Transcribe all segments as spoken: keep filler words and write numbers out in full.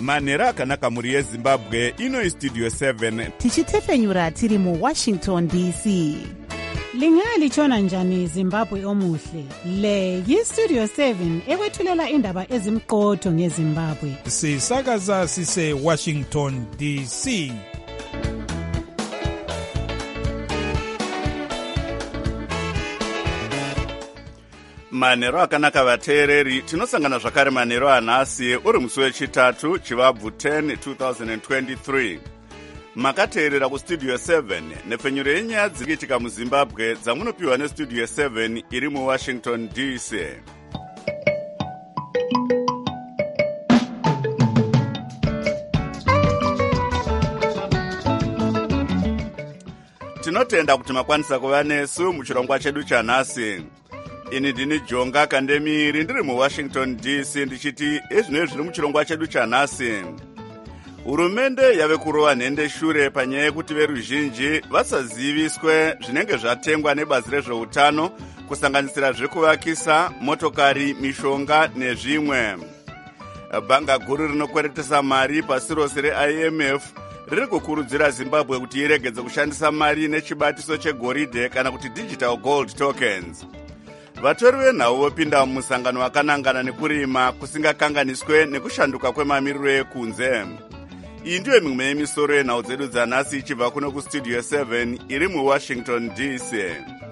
manhero akanaka mhuri yezimbabwe. Ino istudio seven tichitefenyura tiri muwashington D C. Lingalitshona njani Zimbabwe omuhle? Le yistudio seven ekwethulela indaba ezimqotho ngeZimbabwe. Sisakaza sise Washington D C. manhero akanaka vateereri, tinosangana zvakare manhero anhasi uri musi wechitatu chivabvu ten twenty twenty-three. Makateerera kustudio seven nepfenyuro yenyaya dziri kuitika muzimbabwe dzamunopiwa nestudio seven iri muwashington D C. Tinotenda kuti makwanisa kuva nesu muchirongwa chedu chanhasi. Ini ndini Jonga Kandemiri ndiri muwashington D C ndichiti ezvinoi zviri muchirongwa chedu chanhasi. Hurumende yave kurova nhende shure panyaya yekuti veruzhinji vasaziviswe zvinenge zvatengwa nebazi rezveutano kusanganisira zvekuvakisa, motokari, mishonga nezvimwe. Bhanga guru rinokweretesa mari pasi rose re-I M F riri kukurudzira Zimbabwe kuti iregedze kushandisa mari nechibatiso chegoridhe kana kuti digital gold tokens. Vatori venhau vopinda mumusangano wakanangana nekurima kusingakanganiswe nekushanduka kwemamiriro ekunze. Iyi ndiyo mimwe yemisoro yenhau dzedu dzanhasi ichibva kuno kustudio seven iri muwashington D C.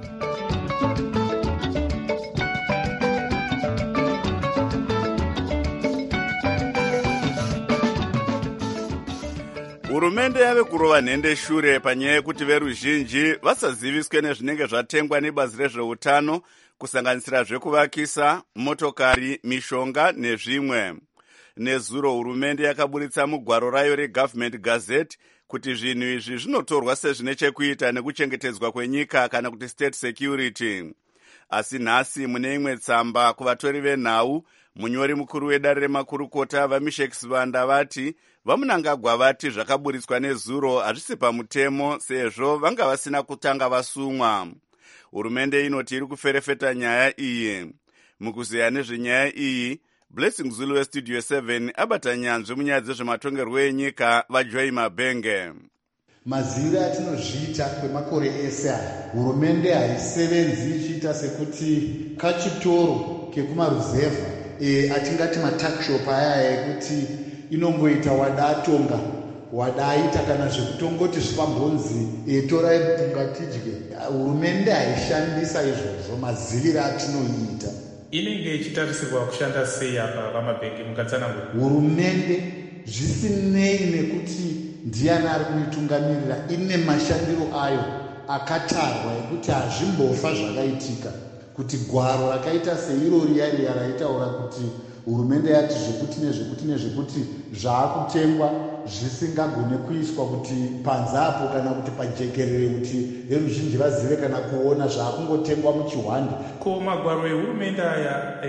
Hurumende yave kurova nhende shure panyaya yekuti veruzhinji vasaziviswe nezvinenge zvatengwa nebazi rezveutano kusanganisira zvekuvakisa, motokari, mishonga nezvimwe. Nezuro hurumende yakaburitsa mugwaro rayo reGovernment Gazette kuti zvinhu izvi zvinotorwa sezvine chekuita nekuchengetedzwa kwenyika kana kuti state security. Asi nhasi mune imwe tsamba kuvatori venhau, munyori mukuru wedare remakurukota vaMishek Sivanda vati vamunangagwa vati zvakaburitswa nezuro hazvisi pamutemo sezvo vanga vasina kutanga vasumwa. Hurumende inoti iri kuferefeta nyaya iyi. Mukuzeya nezvenyaya iyi, Blessing Zulu westudio seven abata nyanzvi munyaya dzezvematongerwo enyika vaJoy Mabenge. Maziviro atinozviita kwemakore ese aya, hurumende haisevenzi ichiita sekuti kachitoro kekumaruzevha e, atingati matakshop aya ekuti inongoita wadatonga wadaita kana zvekutongoti zvipambonzi e, torai ngatidye. Hurumende haishandisa izvozvo maziviro atinoita. Inenge ichitarisirwa kushanda sei apa vaMabenge mukatsanangura? Hurumende zvisinei nekuti ndiani ari kuitungamirira ine mashandiro ayo akatarwa ekuti hazvimbofa zvakaitika kuti gwaro rakaita seiro riya riya raitaura kuti hurumende yati zvekuti nezvekuti nezvekuti zvaakutengwa zvisingagone kuiswa kuti panzapo kana kuti pajekerere kuti veruzhinji vazive kana kuona zvaakungotengwa muchihwande. Ko magwaro ehurumende aya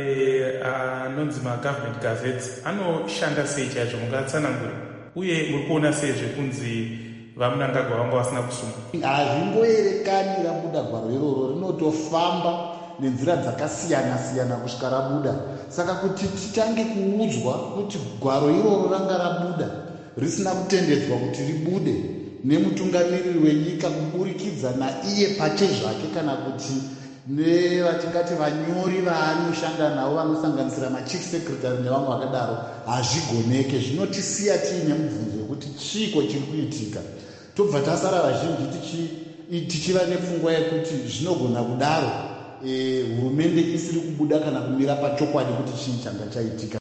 anonzi maGovernment Gazettes anoshanda sei chaizvo mungatsanangura? Uye muri kuona sei zvekunzi vamunangagwa vanga vasina kusungwa? Hazvingoerekani rabuda gwaro iroro, rinotofamba nenzira dzakasiyana-siyana kusvika rabuda. Saka kuti titange kuudzwa kuti gwaro iroro ranga rabuda risina kutendedzwa kuti ribude nemutungamiriri wenyika kuburikidza naiye pache zvake kana kuti nevatingati vanyori vaanoshanda navo vanosanganisira machief secretary nevamwe vakadaro, hazvigoneke. Zvinotisiya tiine mubvunzo wekuti chiko chiri kuitika. Tobva tasara vazhinji tichiva nepfungwa yekuti zvinogona kudaro e, hurumende isiri kubuda kana kumira pachokwadi kuti chii changa chaitika.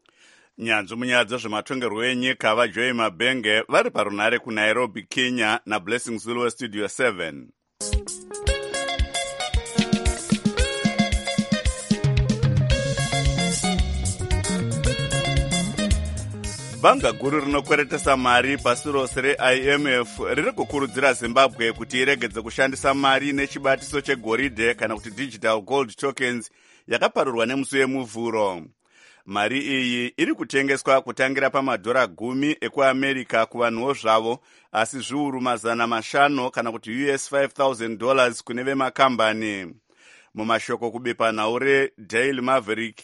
Nyanzvi munyaya dzezvematongerwo enyika vaJoy Mabenge vari parunhare kuNairobi, Kenya naBlessing Zulu westudio seven. Bhanga guru rinokweretesa mari pasi rose re-I M F riri kukurudzira Zimbabwe kuti iregedze kushandisa mari nechibatiso chegoridhe kana kuti digital gold tokens yakaparurwa nemusi wemuvhuro. Mari iyi iri kutengeswa kutangira pamadhora gumi ekuAmerica kuvanhuwo zvavo, asi zviuru mazana mashanu kana kuti U S five thousand dollars kune vemakambani. Mumashoko kubepa nhau reDaily Maverick,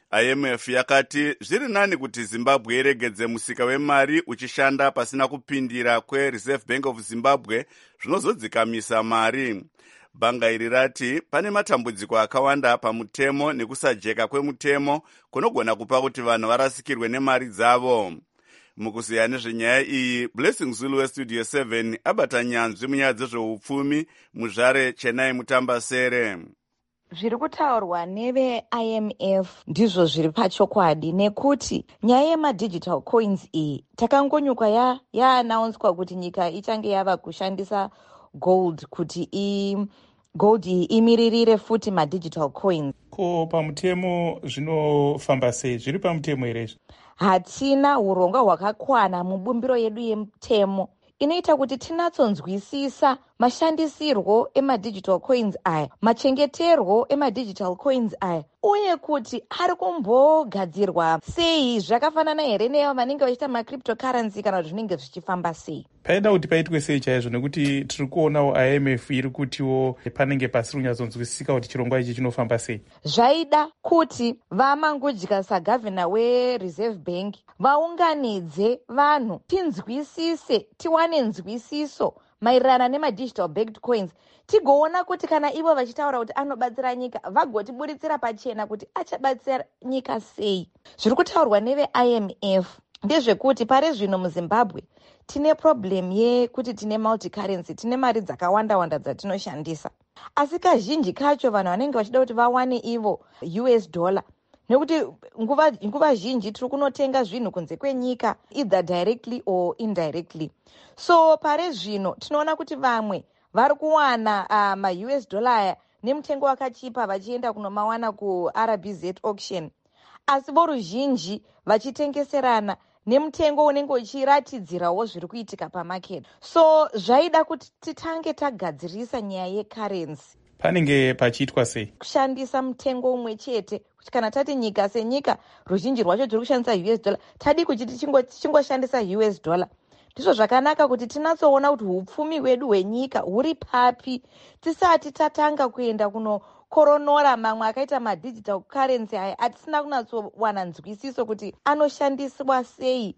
I M F yakati zviri nani kuti Zimbabwe iregedze musika wemari uchishanda pasina kupindira kweReserve Bank of Zimbabwe zvinozodzikamisa mari. Bhanga iri rati pane matambudziko akawanda pamutemo nekusajeka kwemutemo kunogona kupa kuti vanhu varasikirwe nemari dzavo. Mukuziya nezvenyaya iyi, Blessing Zulu weStudio seven abata nyanzvi munyaya dzezveupfumi muzvare Chennai Mutambasere. Zviri kutaurwa neve I M F ndizvo zviri pachokwadi, nekuti nyaya yemadigital coins iyi takangonyuka ya yaanaunswa kuti nyika ichange yava kushandisa gold kuti i gold iyi imiririre futi madigital coins. Ko pamutemo zvinofamba sei? Zviri pamutemo here izvi? Hatina urongwa hwakakwana mubumbiro yedu yemutemo inoita kuti tinatsonzwisisa mashandisirwo emadigital coins aya, machengeterwo emadigital coins aya, uye kuti ari kumbogadzirwa sei, zvakafanana here neavo vanenge vachiita macryptocurrency kana kuti zvinenge zvichifamba sei. Paida kuti paitwe sei chaizvo, nekuti tiri kuonawo I M F iri kutiwo panenge pasiri kunyatsonzwisisika kuti chirongwa ichi chinofamba sei. Zvaida kuti vaMangudya sagavhina weReserve Bank vaunganidze vanhu tinzwisise, tiwane nzwisiso maererano nemadigital backed coins, tigoona kuti kana ivo vachitaura kuti anobatsira nyika vagotiburitsira pachena kuti achabatsira nyika sei. Zviri kutaurwa neve I M F ndezvekuti pari zvino muZimbabwe tine problem yekuti tine multicurrency, tine mari dzakawanda wanda dzatinoshandisa, asi kazhinji kacho vanhu vanenge vachida kuti vawane ivo U S dollar, nekuti nguva nguva zhinji tiri kunotenga zvinhu kunze kwenyika either directly or indirectly. So pare zvino tinoona kuti vamwe vari kuwana uh, ma U S dollar aya nemutengo wakachipa vachienda kunomawana ku R B Z auction, asi voruzhinji vachitengeserana nemutengo unenge uchiratidzirawo zviri kuitika pamarket. So zvaida kuti titange tagadzirisa nyaya yecurrency. Panenge pachiitwa sei? Kushandisa mutengo umwe chete, kuti kana tati nyika senyika ruzhinji rwacho tiri kushandisa U S dollar, tadi kuti tichingoshandisa U S dollar. Ndizvo zvakanaka kuti tinatsoona kuti upfumi hwedu hwenyika huri papi tisati tatanga kuenda kunokoronora mamwe akaita madigital currency aya atisina kunatsowana nzwisiso kuti anoshandiswa sei.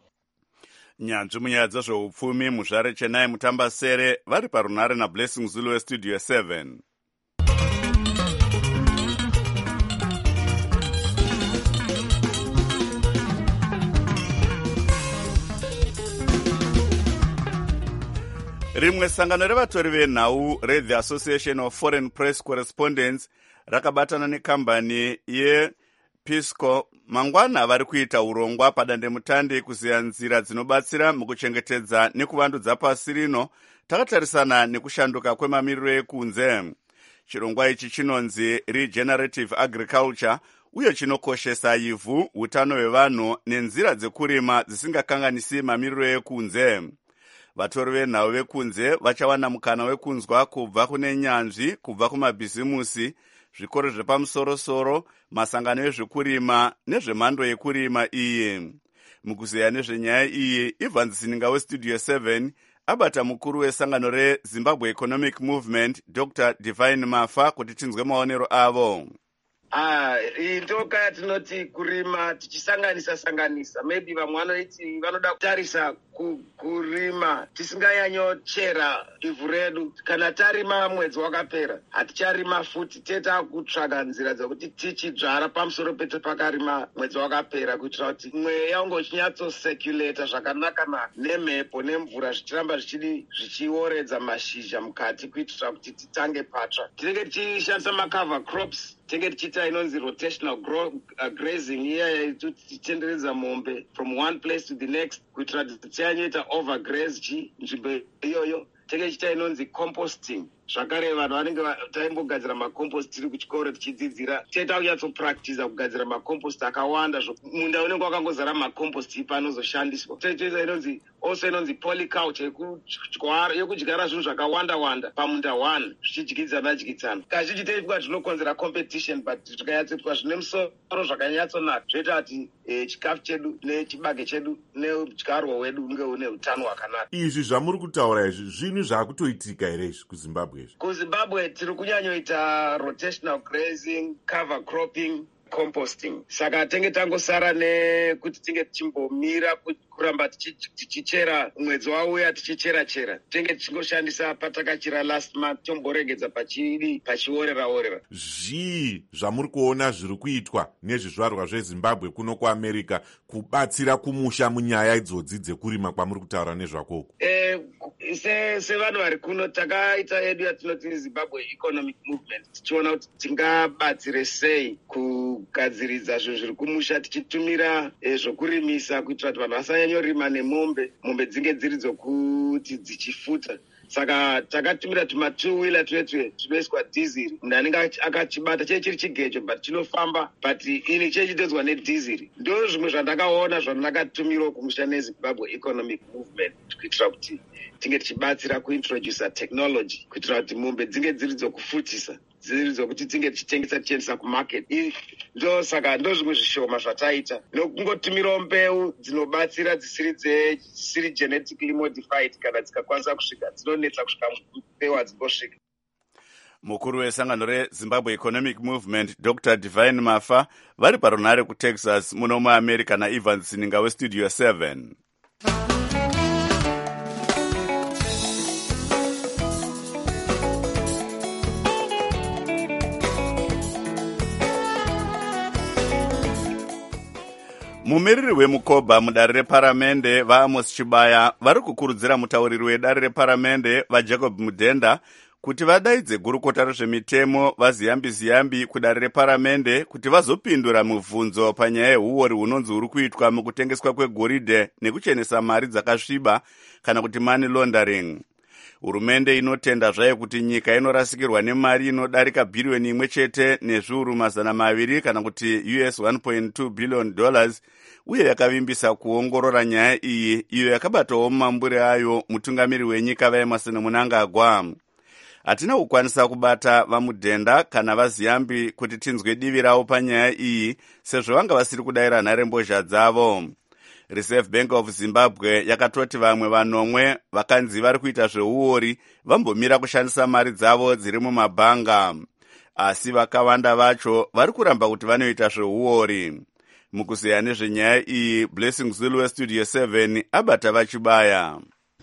Nyanzvi munyaya dzezveupfumi muzvare Chennai Mutambasere vari parunare naBlessing Zulu weStudio seven. Rimwe sangano revatori venhau reThe Association of Foreign Press Correspondents rakabatana nekambani yePisco mangwana vari kuita urongwa padandemutande kuziya nzira dzinobatsira mukuchengetedza nekuvandudza pasi rino takatarisana nekushanduka kwemamiriro ekunze. Chirongwa ichi chinonzi Regenerative Agriculture uye chinokoshesa ivhu, utano hwevanhu nenzira dzekurima dzisingakanganisi mamiriro ekunze. Vatori venhau vekunze vachawana mukana wekunzwa kubva kune nyanzvi, kubva kumabhizimusi, zvikoro zvepamusoro-soro, masangano ezvekurima nezvemhando yekurima iyi. Mukuziya nezvenyaya iyi, Ivan Zininga weStudio seven abata mukuru wesangano reZimbabwe Economic Movement Doctor Divine Mafa kuti tinzwe maonero avo. Ah, intoka tinoti kurima tichisanganisa sanganisa. Maybe vamwe vanoiti vanoda kutarisa kurima tisinganyanyochera ivhu redu. Kana tarima mwedzi wakapera haticharima futi, teta kutsvaga nzira dzekuti tichidzvara pamusoro pete pakarima mwedzi wakapera kuitira kuti mweya unge uchinyatsosekuleta zvakanaka naka nemhepo nemvura zvichiramba zvichidi zvichioredza mashizha mukati kuitira kuti titange patsva. Tinenge tichishandisa macover crops, tinenge tichiita inonzi rotational grow, uh, grazing iya tichitenderedza mombe from one place to the next kuitira kuti tisanyoita overgraze nzvimbo iyoyo. Tinenge tichiita inonzi composting, zvakare vanhu vanenge taimbogadzira macompost tiri kuchikoro tichidzidzira teta kunyatsopractice kugadzira macompost akawanda, munda unenge wakangozara macompost ipa anozoshandiswa. Toita inonzi also inonzi polyculture yekudyara zvinhu zvakawanda wanda pamunda one zvichidyidzana dyidzana. Kazhinji teitwa zvinokonzera competition, but zvikanyatsoitwa zvine musoro zvakanyatsonaka zvoita kuti chikafu chedu nechibage chedu neudyarwa hwedu unge une utano hwakanaka. Izvi zvamuri kutaura izvi zvinhu zvaakutoitika here izvi kuZimbabwe? KuZimbabwe tiri kunyanyoita rotational grazing, cover cropping, composting. Saka tenge tangosara nekuti tinge tichimbomira kuramba tichichera mwedzi wauya tichichera chera. Tenge tichingoshandisa patakachira last month tomboregedza pachidi pachiorera orera. Zvii zvamuri kuona zviri kuitwa nezvizvarwa zveZimbabwe kuno kuAmerica kubatsira kumusha munyaya idzodzi dzekurima kwamuri kutaura nezvakoko? Eh, se sevanhu vari kuno takaita edu yatinoti Zimbabwe Economic Movement tichiona kuti tingabatsire sei kugadziridza zvinhu zviri kumusha tichitumira eh, zvokurimisa kuitira kuti vanhu vasanyanyorima nemombe mombe dzinge dziri dzokuti dzichifuta. Saka takatumira tuma two wheeler twetwe tunoiswa diesel. Munhu anenge akachibata chee chiri chigecho but chinofamba but ini chee chitodzwa nedizil. Ndo zvimwe zvandakaona zvandakatumirawo kumusha neZimbabwe Economic Movement kuitira kuti tinge tichibatsira kuintroduce technology kuitira kuti mombe dzinge dziri dzokufutisa dziri dzokuti tinge tichitengesa tichiendesa kumarket. Ndo saka ndo zvimwe zvishoma zvataita nokungotumirawo mbeu dzinobatsira dzisiri dzisiri genetically modified kana dzikakwanisa kusvika dzinonetsa kusvika mbeu hadzingosvika. Mukuru wesangano reZimbabwe Economic Movement Doctor Divine Mafa vari parunhare kuTexas muno muAmerica naEvans Sininga weStudio seven. Mumiriri wemukoba mudare reparamende vaAmos Chibaya vari kukurudzira mutauriri wedare reparamende vaJacob Mudenda kuti vadaidze gurukota rezvemitemo vaZiyambi Ziyambi kudare reparamende kuti vazopindura mubvunzo panyaya yehuori hunonzi huri kuitwa mukutengeswa kwegoridhe nekuchenesa mari dzakasviba kana kuti money laundering. Hurumende inotenda zvayo kuti nyika inorasikirwa nemari inodarika bhiriyoni imwe chete nezviuru mazana maviri kana kuti U S one point two billion dollars uye yakavimbisa kuongorora nyaya iyi iyo yakabatawo mumambure ayo mutungamiri wenyika vaEmerson Mnangagwa. Hatina kukwanisa kubata vaMudhenda kana vaZiyambi kuti tinzwe divi ravo panyaya iyi sezvo vanga vasiri kudayira nharembozha dzavo. Reserve Bank of Zimbabwe yakatoti vamwe vanomwe vakanzi vari kuita zveuori vambomira kushandisa mari dzavo dziri mumabhanga, asi vakawanda vacho vari kuramba kuti vanoita zveuori. Mukuzeya nezvenyaya iyi, Blessing Zulu weStudio seven abata vachibaya.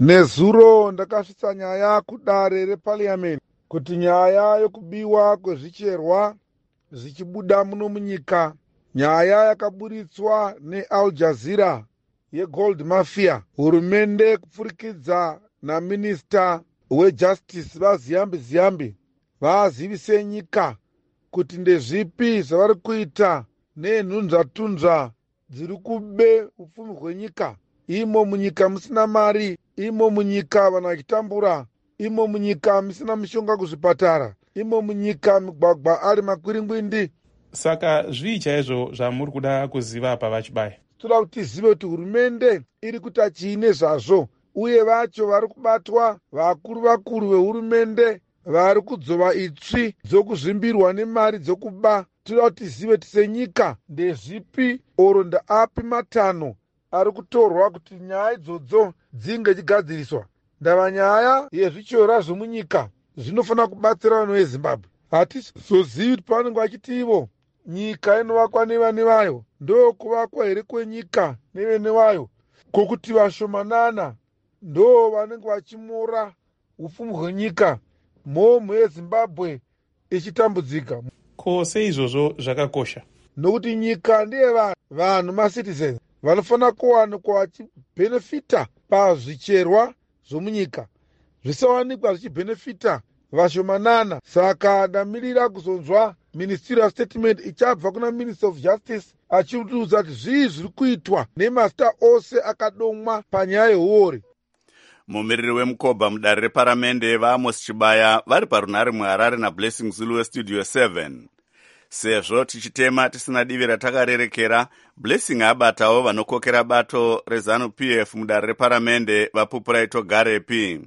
Nezuro ndakasvitsa nyaya kudare repariamende kuti nyaya yokubiwa kwezvicherwa zvichibuda muno munyika, nyaya yakaburitswa neAl Jazeera yeGold Mafia, hurumende kupfurikidza naminista wejustice vaZiyambi Ziyambi vazivise nyika kuti ndezvipi zvavari kuita nenhunzvatunzva dziri kube upfumi hwenyika. Imo munyika musina mari, imo munyika vanhu vachitambura, imo munyika musina mishonga kuzvipatara, imo munyika migwagwa ari makwiringwindi. Saka zvii chaizvo zvamuri kuda kuziva pavachibaya? Toda kuti tizive kuti hurumende iri kuita chiine zvazvo, uye vacho vari kubatwa vakuru vakuru vehurumende vari kudzova itsvi dzokuzvimbirwa nemari dzokuba. Toda kuti tizive kuti senyika ndezvipi oro ndaapi matanho ari kutorwa kuti nyaya idzodzo dzinge chigadziriswa. Ndava nyaya yezvichora zvomunyika zvinofanira kubatsira vanhu veZimbabwe. Hatizozivi kuti pavanenge vachiti ivo nyika inovakwa nevane vayo, ndo kuvakwa here kwenyika nevene vayo, kwokuti vashomanana ndo vanenge vachimora upfumi hwenyika, mhomho yeZimbabwe ichitambudzika. Ko seizvozvo zvakakosha? Nokuti nyika ndeye vanhu, vanhu macitizens vanofanira kuwanikwa vachibhenefita pazvicherwa zvomunyika, zvisawanikwa zvichibhenefita vashomanana. Saka ndamirira kuzonzwa ministerial statement ichabva kuna Minister of Justice achiudza kuti zvii zviri kuitwa nemasta ose akadomwa panyaya yehuori. Mumiriri wemukoba mudare reparamende vaAmos Chibaya vari parunhare muHarare naBlessing Zulu weStudio seven. Sezvo tichitema tisina divi ratakarerekera, Blessing abatawo vanokokera bato reZanu P F mudare reparamende vaPupurai Togarepi.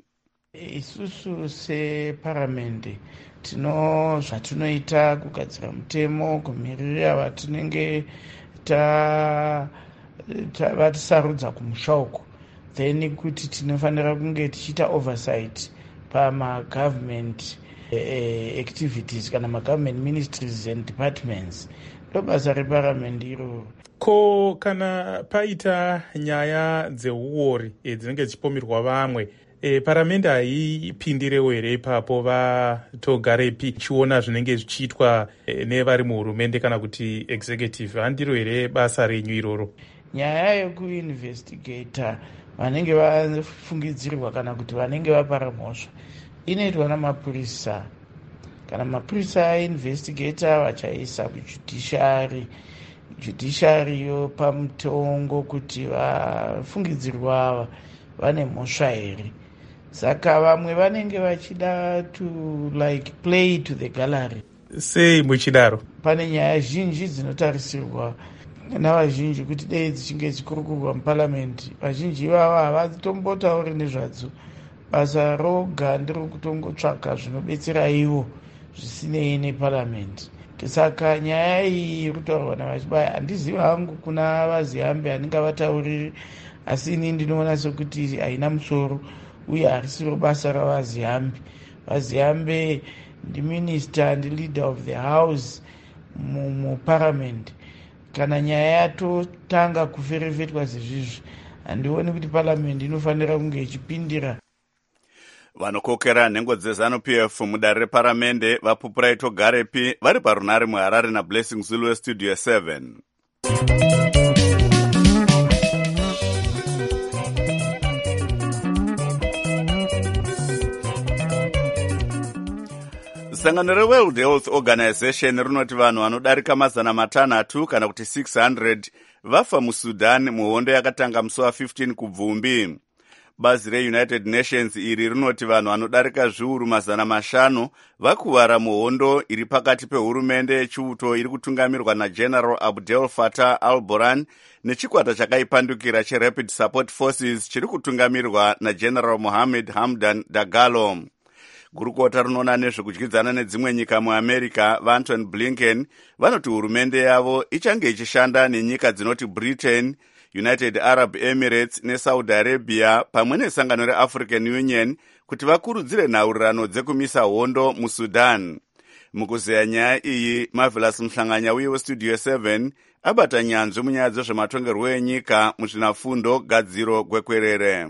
Isusu separamende tino zvatinoita kugadzira mutemo kumirira vatinenge ta vatisarudza kumusha uko, then kuti tinofanira kunge tichiita oversight pamagovernment uh, activities kana magovernment ministries and departments ndobasa reparamende iroro. Ko kana paita nyaya dzeuori e, dzinenge dzichipomerwa vamwe e, paramende haipindirewo here ipapo vatogarepi chiona zvinenge zvichiitwa e, nevari muhurumende kana kuti executive? handiro here basa renyu iroro? Nyaya yekuinvestigata vanenge vafungidzirwa kana kuti vanenge vapara mhosva inoitwa namapurisa. Kana mapurisa ainvestigata vachaisa kujudiciary, judiciary yopa mutongo kuti vafungidzirwa ava vane mhosva here. Saka vamwe vanenge vachida to like play to the gallery. Sei muchidaro? Pane nyaya zhinji dzinotarisirwa navazhinji kuti dei dzichinge dzikurukurwa muparliament. Vazhinji ivava havatombotauri nezvadzo. Basa roga ndiro kutongotsvaka zvinobetsera ivo zvisinei neparliament. Saka nyaya iyi iri kutaurwa navachibaya. Handizivi hangu kuna vaziambe handinge vatauriri, asi ini ndinoona sekuti haina musoro uye harisiro basa ravaziambe. Vaziambe ndiminister ndileader of the house muparliament. Kana nyaya yatotanga kuferefetwa sezvizvi, handioni kuti parliament inofanira kunge ichipindira. Vanokokera nhengo dzezanu P F mudare reparamende vapupura itogarepi vari parunare muHarare naBlessing Zulu westudio seven. Sangano reWorld Health Organization rinoti vanhu vanodarika mazana matanhatu kana kuti six hundred vafa muSudan muhondo yakatanga musi wa15 kubvumbi. Bazi reUnited Nations iri rinoti vanhu vanodarika zviuru mazana mashanu vakuvara muhondo iri pakati pehurumende yechiuto iri kutungamirwa naGeneral Abdel Fattah al-Burhan nechikwata chakaipandukira cheRapid Support Forces chiri kutungamirwa naGeneral Mohammed Hamdan Dagalo. Gurukota rinoona nezvekudyidzana nedzimwe nyika muAmerica vaAntony Blinken vanoti hurumende yavo ichange ichishanda nenyika dzinoti Britain, United Arab Emirates neSaudi Arabia pamwe nesangano reAfrican Union kuti vakurudzire nhaurirano dzekumisa hondo muSudan. Mukuzeya nyaya iyi, Marvelous Mhlanganya uye westudio seven abata nyanzvi munyaya dzezvematongerwo enyika muzvinafundo gadziro gwekwerere.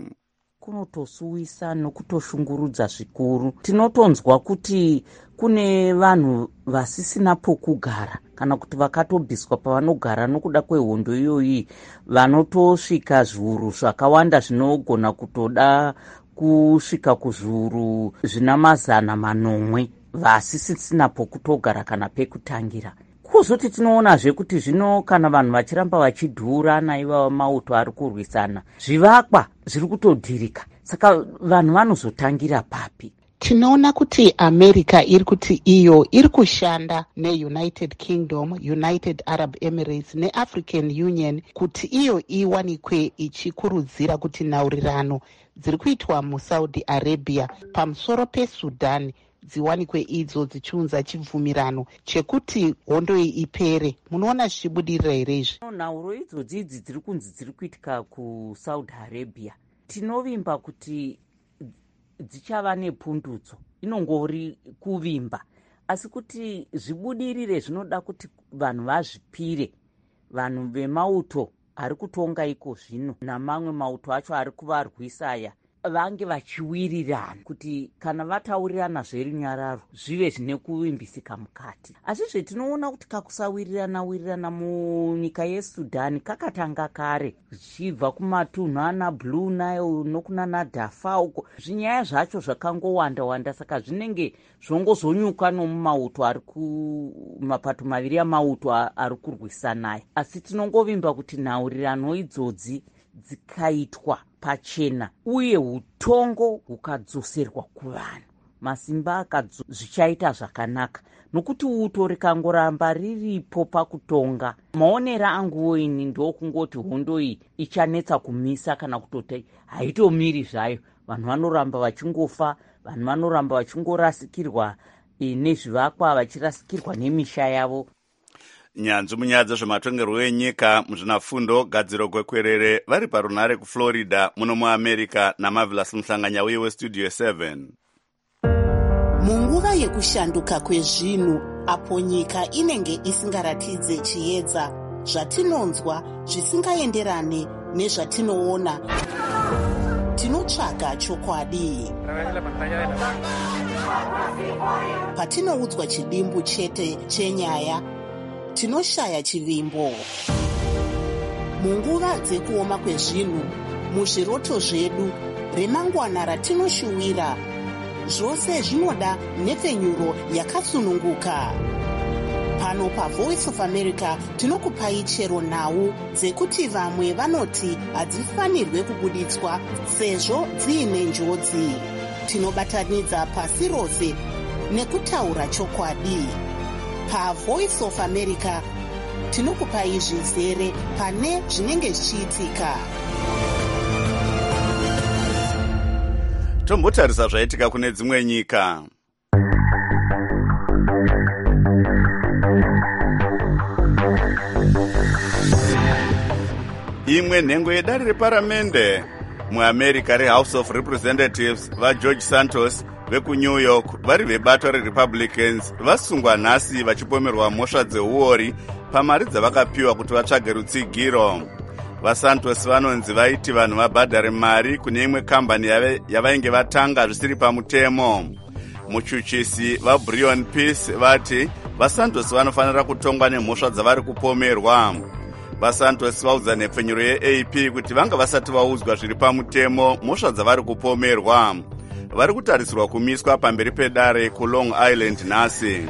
Kunotosuwisa nokutoshungurudza zvikuru. Tinotonzwa kuti kune vanhu vasisina pokugara kana kuti vakatobviswa pavanogara nokuda kwehondo iyoyi, vanotosvika zviuru zvakawanda zvinogona kutoda kusvika kuzviuru zvina mazana manomwe vasisina pokutogara kana pekutangira. Kuzoti tinoonazve kuti zvino kana vanhu vachiramba vachidhura naiva mauto ari kurwisana, zvivakwa zviri kutodhirika. Saka vanhu vanozotangira papi? Tinoona kuti America iri kuti iyo iri kushanda neUnited Kingdom, United Arab Emirates neAfrican Union kuti iyo iwanikwe ichikurudzira kuti nhaurirano dziri kuitwa muSaudi Arabia pamusoro peSudan dziwanikwe idzo dzichiunza chibvumirano chekuti hondo iyi ipere. Munoona zvichibudirira here izvi? Nhauro idzodzi idzi dziri kunzi dziri kuitika kuSaudi Arabia, tinovimba kuti dzichava nepundudzo, inongori kuvimba, asi kuti zvibudirire zvinoda kuti vanhu vazvipire. Vanhu vemauto ari kutonga iko zvino namamwe mauto acho ari kuvarwisa aya vange vachiwirirana kuti kana vataurirana zverinyararo zvive zvine kuvimbisika mukati. Asi zvetinoona kuti kakusawirirana wirirana munyika yeSudan kakatanga kare zvichibva kumatunhu ana Blue Nile nokuna naDarfur uko, zvinyaya zvacho zvakangowanda wanda, saka zvinenge zvongozonyuka nomumauto ari kumapato maviri amauto ari kurwisana. Asi tinongovimba kuti nhaurirano idzodzi dzikaitwa pachena uye utongo hukadzoserwa kuvanhu, masimba akadzo, zvichaita zvakanaka. Nokuti uto rikangoramba riripo pakutonga, maonera anguwo ini ndokungoti hondo iyi ichanetsa kumisa kana kutoti haitomiri zvayo. Vanhu vanoramba vachingofa, vanhu vanoramba vachingorasikirwa e, nezvivakwa, vachirasikirwa nemisha yavo. Nyanzvi munyaya dzezvematongerwo enyika muzvinafundo gadziro gwekwerere vari parunare kuFlorida muno muAmerica naMarvelous Mhlanganya uye westudio seven. Munguva yekushanduka kwezvinhu, apo nyika inenge isingaratidze chiedza, zvatinonzwa zvisingaenderane nezvatinoona. Tinotsvaga chokwadi. Patinoudzwa chidimbu chete chenyaya, tinoshaya chivimbo. Munguva dzekuoma kwezvinhu, muzviroto zvedu, remangwana ratinoshuwira, zvose zvinoda nhepfenyuro yakasununguka. Pano paVoice of America tinokupai chero nhau dzekuti vamwe vanoti hadzifanirwe kubuditswa sezvo dziine njodzi. Tinobatanidza pasi rose nekutaura chokwadi. PaVoice of America tinokupai zvizere pane zvinenge zvichiitika. Tombotarisa zvaitika kune dzimwe nyika. Imwe nhengo yedare reparamende muAmerica reHouse of Representatives vaGeorge Santos vekuNew York vari vebato reRepublicans vasungwa nhasi vachipomerwa mhosva dzeuori pamari dzavakapiwa kuti vatsvage rutsigiro. VaSantos vanonzi vaiti vanhu vabhadhare mari kune imwe kambani yavainge vatanga zvisiri pamutemo. Muchuchisi vaBrion Peace vati vaSantos vanofanira kutongwa nemhosva dzavari kupomerwa. VaSantos vaudza nhepfenyuro yeA P kuti vanga vasati vaudzwa zviri pamutemo mhosva dzavari kupomerwa. Vari kutarisirwa kumiswa pamberi pedare kuLong Island nhasi.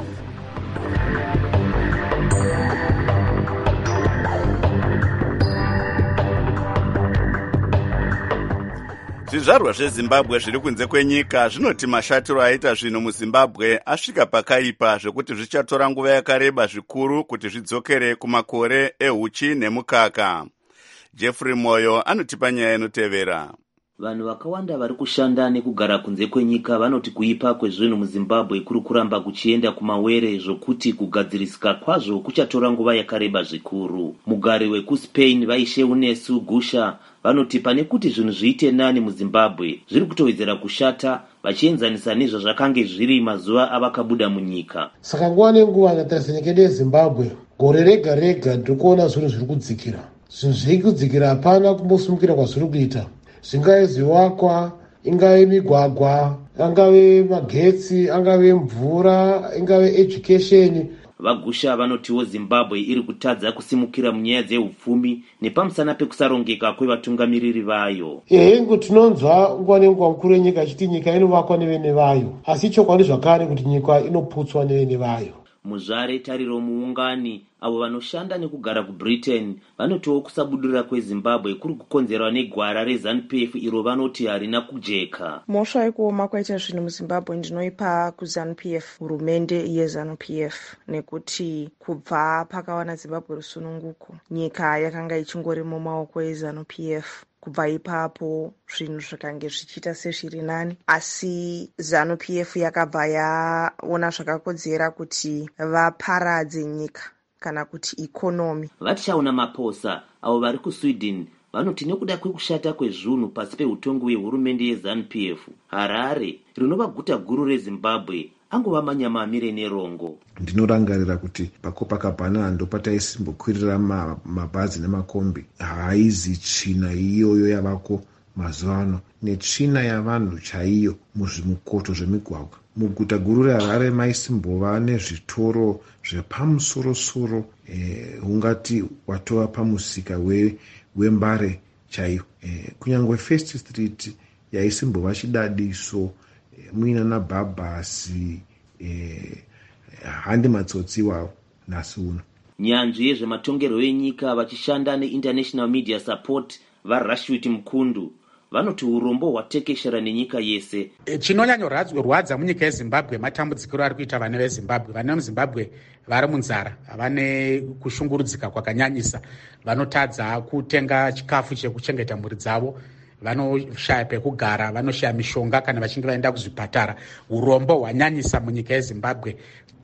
Zvizvarwa zveZimbabwe zviri kunze kwenyika zvinoti mashatiro aita zvinhu muZimbabwe asvika pakaipa zvekuti zvichatora nguva yakareba zvikuru kuti zvidzokere kumakore ehuchi nemukaka. Jeffrey Moyo anotipa nyaya inotevera. Vanhu vakawanda vari kushanda nekugara kunze kwenyika vanoti kuipa kwezvinhu muZimbabwe kuri kuramba kuchienda kumawere zvokuti kugadzirisika kwazvo kuchatora nguva yakareba zvikuru. Mugari wekuSpain vaishe Unesu Gusha vanoti pane kuti zvinhu zviite nani muZimbabwe zviri kutowedzera kushata vachienzanisa nezvazvakange zviri mazuva avakabuda munyika. Saka nguva nenguva ndatarisa nyika yedu yeZimbabwe gore rega rega ndikuona zvinhu zviri kudzikira. Zvinhu zviri kudzikira hapana kumbosumukira kwazviri kuita. Zvingave zvivakwa, ingave migwagwa, angave magetsi, angave mvura, ingave education. Vagusha vanotiwo Zimbabwe iri kutadza kusimukira munyaya dzeupfumi nepamusana pekusarongeka kwevatungamiriri vayo. Ehengu tinonzwa nguva nenguva mukuru wenyika achiti nyika inovakwa nevene vayo, asi chokwadi zvakare kuti nyika inoputswa nevene vayo. Muzvare tariro muungani avo vanoshanda nekugara kuBritain vanotiwo kusabudura kweZimbabwe kuri kukonzerwa negwara reZANU-P F iro vanoti harina kujeka. Mhosva yekuoma kwaita zvinhu muZimbabwe ndinoipa kuZANU-P F, hurumende yeZANU-P F, nekuti kubva pakawana Zimbabwe rusununguko nyika yakanga ichingori mumaoko eZANU-P F. Kubva ipapo zvinhu zvakange zvichiita sezviri nani, asi ZANU-P F yakabva yaona zvakakodzera kuti vaparadze nyika kana kuti ikonomi. Vatichaona Maposa avo vari kuSweden vanoti nekuda kwekushata kwezvinhu pasi peutongo hwehurumende yeZANU-P F, Harare rinova guta guru reZimbabwe angova manyama amire nerongo. Ndinorangarira kuti pakopakabhana ndopataisimbokwirira mabhazi nemakombi, haizi tsvina iyoyo yavako mazuva ano netsvina yavanhu chaiyo muzvimukoto zvemigwagwa. Muguta guru reHarare maisimbova nezvitoro zvepamusorosoro, eh, ungati watova pamusika we, wembare chaiyo. Eh, kunyangwe First Street yaisimbova chidadiso, eh, muina nabhabhasi, eh, handi matsotsi wavo nasi uno. Nyanzvi yezvematongerwo enyika vachishanda neInternational Media Support vaRashwit Mkundu vanoti urombo hwatekeshera nenyika yese. Chinonyanyorwadza munyika yeZimbabwe matambudziko ari kuita vana veZimbabwe. Vana veZimbabwe vari munzara, vane kushungurudzika kwakanyanyisa, vanotadza kutenga chikafu chekuchengeta mhuri dzavo, vanoshaya pekugara, vanoshaya mishonga kana vachinge vaenda kuzvipatara. Urombo hwanyanyisa munyika yeZimbabwe.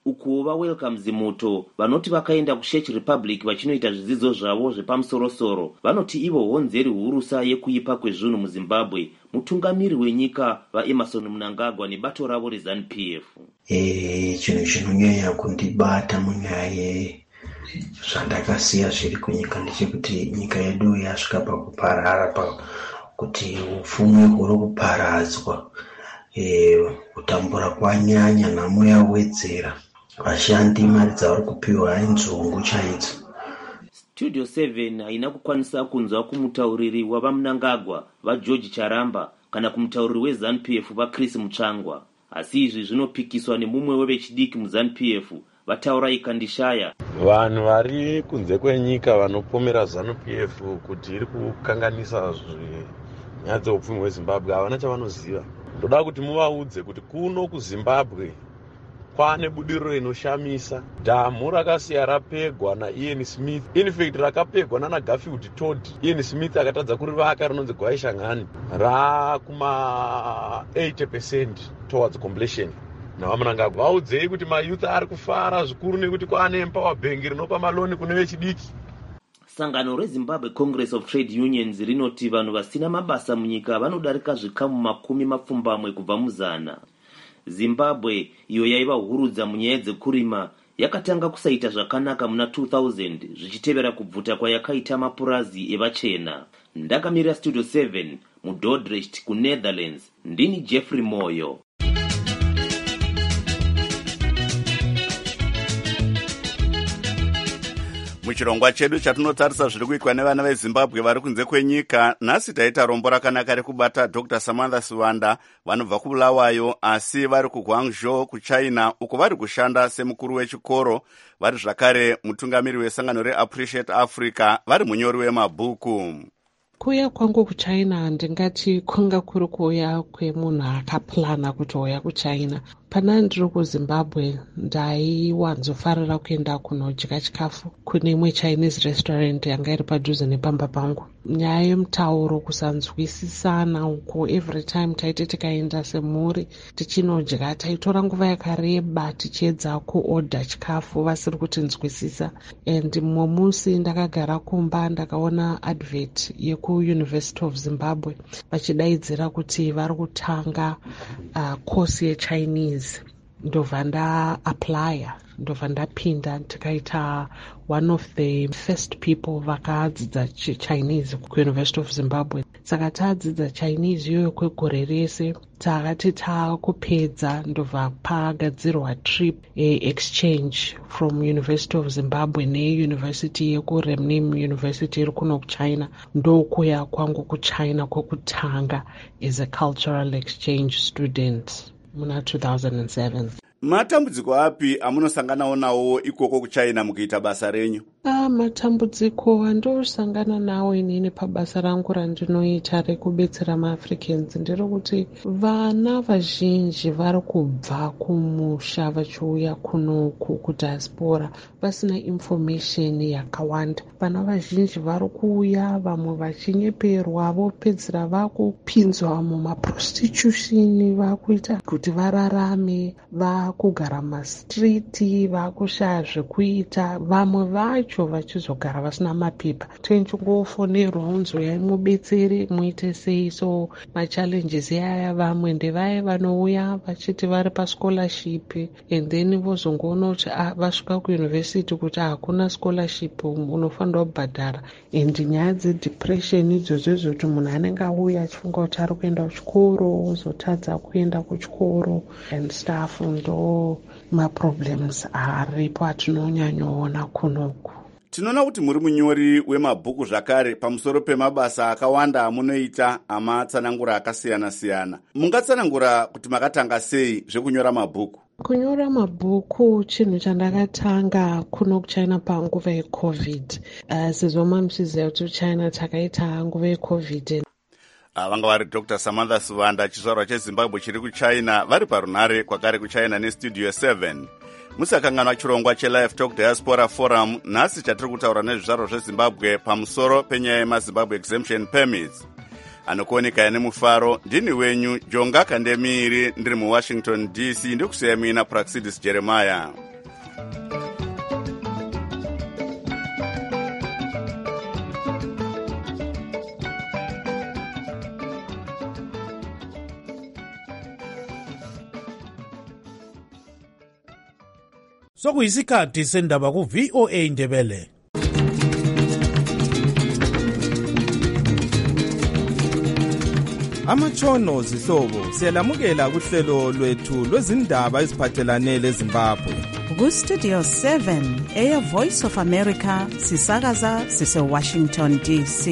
uku vaWelcome Zimuto vanoti vakaenda kuCzech Republic vachinoita zvidzidzo zvavo zvepamusorosoro vanoti ivo honzeri hurusa yekuipa kwezvinhu muZimbabwe mutungamiri wenyika vaEmerson Mnangagwa nebato ravo reZANU P F. Eh, chinhu chinonyanya kundibata munyaya zvandakasiya zviri kunyika ndechekuti nyika yedu yasvika pakuparara pakuti upfumi huri kuparadzwa, eh, kutambura kwanyanya nhamo yawedzera, vashandi mari dzavari kupiwa inzungu chaidzo. Studio seven haina kukwanisa kunzwa kumutauriri wavaMnangagwa vaGeorge Charamba kana kumutauriri weZANU P F vaChris Mutsvangwa, asi izvi zvinopikiswa nemumwe wevechidiki muZANU P F vataura ikandishaya. Vanhu vari kunze kwenyika vanopomera ZANU P F kuti iri kukanganisa nyaya dzeupfumi hweZimbabwe havana chavanoziva. Ndoda kuti muvaudze kuti kuno kuZimbabwe kwane budiriro inoshamisa. Dhamu rakasiya rapegwa naIan Smith, in fact rakapegwa nana Garfield Todd. Ian Smith akatadza kurivaka rinonzi Gwaishangani rakuma eighty percent towards completion. navaMnangagwa vaudzei kuti mayouth ari kufara zvikuru nekuti kwane Empower Bank rinopa maloni kune vechidiki. Sangano reZimbabwe Congress of Trade Unions rinoti vanhu vasina mabasa munyika vanodarika zvikamu makumi mapfumbamwe kubva muzana. Zimbabwe iyo yaiva hurudza munyaya dzekurima yakatanga kusaita zvakanaka muna two thousand zvichitevera kubvuta kwayakaita mapurazi evachena. Ndakamirira Studio seven muDordrecht kuNetherlands. Ndini Jeffrey Moyo. Muchirongwa chedu chatinotarisa zviri kuitwa nevana veZimbabwe vari kunze kwenyika, nhasi taita rombo rakanaka rekubata Doctor Samantha Siwanda vanobva kuBulawayo asi vari kuGuangzhou kuChina uko vari kushanda semukuru wechikoro, vari zvakare mutungamiri wesangano reAppreciate Africa, vari munyori wemabhuku. Kuuya kwangu kuChina ndingati kunga kuri kuuya kwemunhu akaplana kutouya kuChina. Pana ndiri kuZimbabwe ndaiwanzofarira kuenda kunodya chikafu kune imwe Chinese restaurant yanga iri padhuze nepamba pangu. Nyaya yemutauro kusanzwisisana uko, every time taiti tikaenda semhuri tichinodya taitora nguva yakareba tichiedza kuorder chikafu vasiri kutinzwisisa. And mumwe musi ndakagara kumba ndakaona advert yekuUniversity of Zimbabwe vachidaidzira kuti vari kutanga uh, course yeChinese. Ndobva ndaaplya, ndobva ndapinda tikaita one of the first people vakadzidza Chinese kuUniversity of Zimbabwe. Saka tadzidza Chinese iyoyo kwegore rese, takati takupedza ndobva pagadzirwa trip exchange from University of Zimbabwe neUniversity yekuRemnim University iri kuno kuChina. Ndokuya kwangu kuChina kwekutanga as a cultural exchange student muna two thousand seven. Matambudziko api amunosanganawo nawo ikoko kuChina mukuita basa renyu? Ah, matambudziko andosangana nawo inini pabasa rangu randinoita rekubetsera maAfricans nderekuti vana vazhinji vari kubva kumusha vachiuya kunoku kudiaspora vasina information yakawanda. Vana vazhinji vari kuuya vamwe vachinyeperwa vopedzera vakupinzwa mumaprostitution, vakuita kuti vararame, vakugara mastriti, vakushaya zvekuita, vamwe vacho vachizogara vasina mapepa. Tinchingofonerwa unzoyai mubetsere muite sei. So machallenges yaya vamwe ndevaya vanouya vachiti vari pascholarship and then vozongoona kuti ah, vasvika kuuniversity kuti hakuna scholarship unofanira kubhadhara. And nyaya dzedepression idzodzo kuti munhu anenge auya achifunga kuti ari kuenda kuchikoro ozotadza kuenda kuchikoro and stuff. Ndo maproblems aripo atinonyanyoona kunoku. Tinoona kuti muri munyori wemabhuku zvakare pamusoro pemabasa akawanda amunoita amatsanangura akasiyana-siyana. Mungatsanangura kuti makatanga sei zvekunyora mabhuku? Kunyora mabhuku chinhu chandakatanga kuno kuChina panguva yeCovid. Uh, sezvo mamuchiziva kuti kuChina takaita nguva yeCovid. Vanga vari Doctor Samantha Siwanda, chizvarwa cheZimbabwe chiri kuChina, vari parunare kwakare kuChina neStudio seven. Musakanganwa chirongwa cheLive Talk Diaspora Forum. Nhasi chatiri kutaura nezvizvarwa zveZimbabwe pamusoro penyaya yemaZimbabwe Exemption Permits. Anokuoneka nemufaro, ndini wenyu Jonga Kandemiri, ndiri muWashington D C, ndikusiyamina Praxidis Jeremiah. sokuyisikhathi sendaba ku-V O A Ndebele. Amatshono zihlobo siyalamukela kuhlelo lwethu lwezindaba eziphathelane leZimbabwe. Ku-Studio seven, Air Voice of America, sisakaza sise-Washington D C.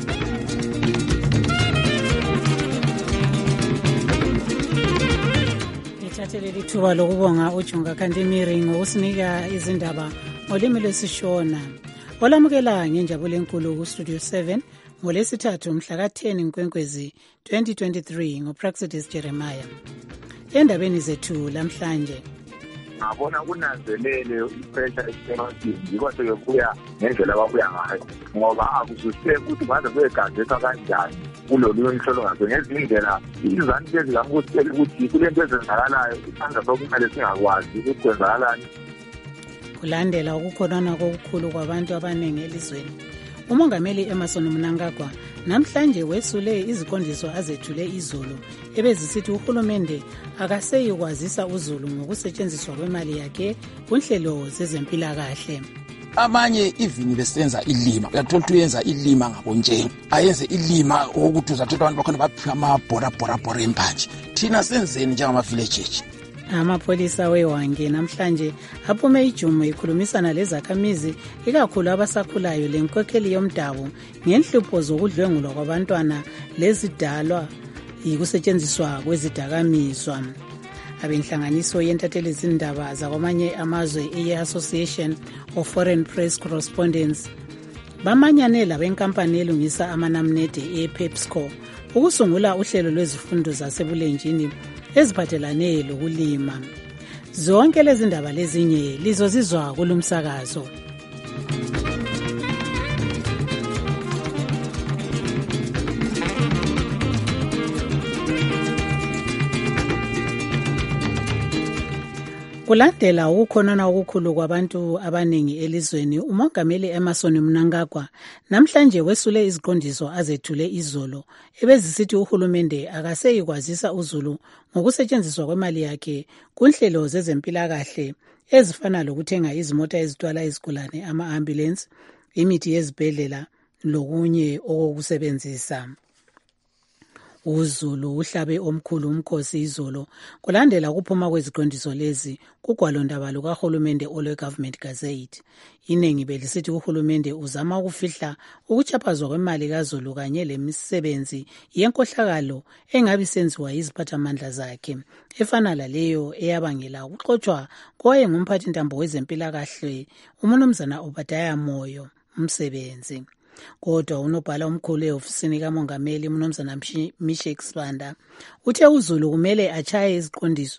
Ngithathelele ithuba lokubonga uJunga Kandemiri ngokusinika izindaba ngolimi lwesishona. Olamukela ngenjabulo enkulu ku-Studio seven ngolesithathu mhla ka-ten Nkwenkwezi twenty twenty-three ngoPraxidis Jeremiah. Endabeni zethu lamhlanje ngabona kunanzelele ipressure esitemathini yiko seyobuya ngendlela ababuya ngayo ngoba akuzwiseki ukuthi ngaze kuyegazethwa kanjani kulolu mhlolongazo ngezindlela izanti ezikamukutshela ukuthi kulento ezenzakalayo isandla sokumele singakwazi ukuthi kwenzakalani. Kulandela ukukhonana kokukhulu kwabantu abaningi elizweni, umongameli Emmerson Mnangagwa namhlanje wesule iziqondiso azethule izolo ebezisithi uhulumende akaseyi kwazisa uzulu ngokusetshenziswa kwemali yakhe kunhlelo zezempilakahle. Abanye ivini besenza ilima, uyathola ukuthi uyenza ilima ngabonjeni, ayenze ilima ukuthi uzathola abantu bakhona baphiwa amabhora bhora bhora empanje. Thina senzeni njengama-villages? Amapolisa weWange namhlanje aphume ijumo ikhulumisana lezakhamizi ikakhulu abasakhulayo lenkokheli yomdabu ngenhlupho zokudlwengulwa kwabantwana lezidalwa yikusetshenziswa kwezidakamizwa. Abenhlanganiso yentatheli izindaba zakwamanye amazwe i-Association of Foreign Press Correspondents bamanyane labenkampani elungisa amanamnede e-PepsiCo ukusungula uhlelo lwezifundo zasebulenjini eziphathelane lokulima. Zonke lezi ndaba lezinye lizozizwa kulumsakazo. Kulandela ukukhonana okukhulu kwabantu abaningi elizweni, umongameli Emmerson Mnangagwa namhlanje wesule iziqondiso azethule izolo ebezisithi uhulumende akaseyi kwazisa uzulu ngokusetshenziswa kwemali yakhe kunhlelo zezempilakahle ezifana lokuthenga izimota ezithwala izigulane, ama-ambulance, imithi yezibhedlela lokunye okokusebenzisa. UZulu uhlabe omkhulu umkhosi izolo kulandela ukuphuma kweziqondiso lezi kugwalondaba lukahulumende olwe-Government Gazette. Iningi belisithi uhulumende uzama ukufihla ukuchaphazwa kwemali kaZulu kanye lemisebenzi yenkohlakalo engabi senziwa yiziphathamandla zakhe, efana laleyo eyabangela ukuxotshwa kowayengumphathintambo wezempilakahle uMnumzana Obadiah Moyo umsebenzi. Kodwa unobhala omkhulu e-ofisini kamongameli uMnumzana Mishek Sibanda uthe uZulu kumele achaye iziqondiso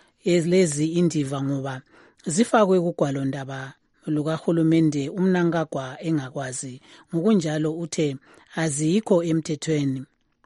lezi indiva ngoba zifakwe kugwalondaba lukahulumende uMnangagwa engakwazi, ngokunjalo uthe azikho emthethweni.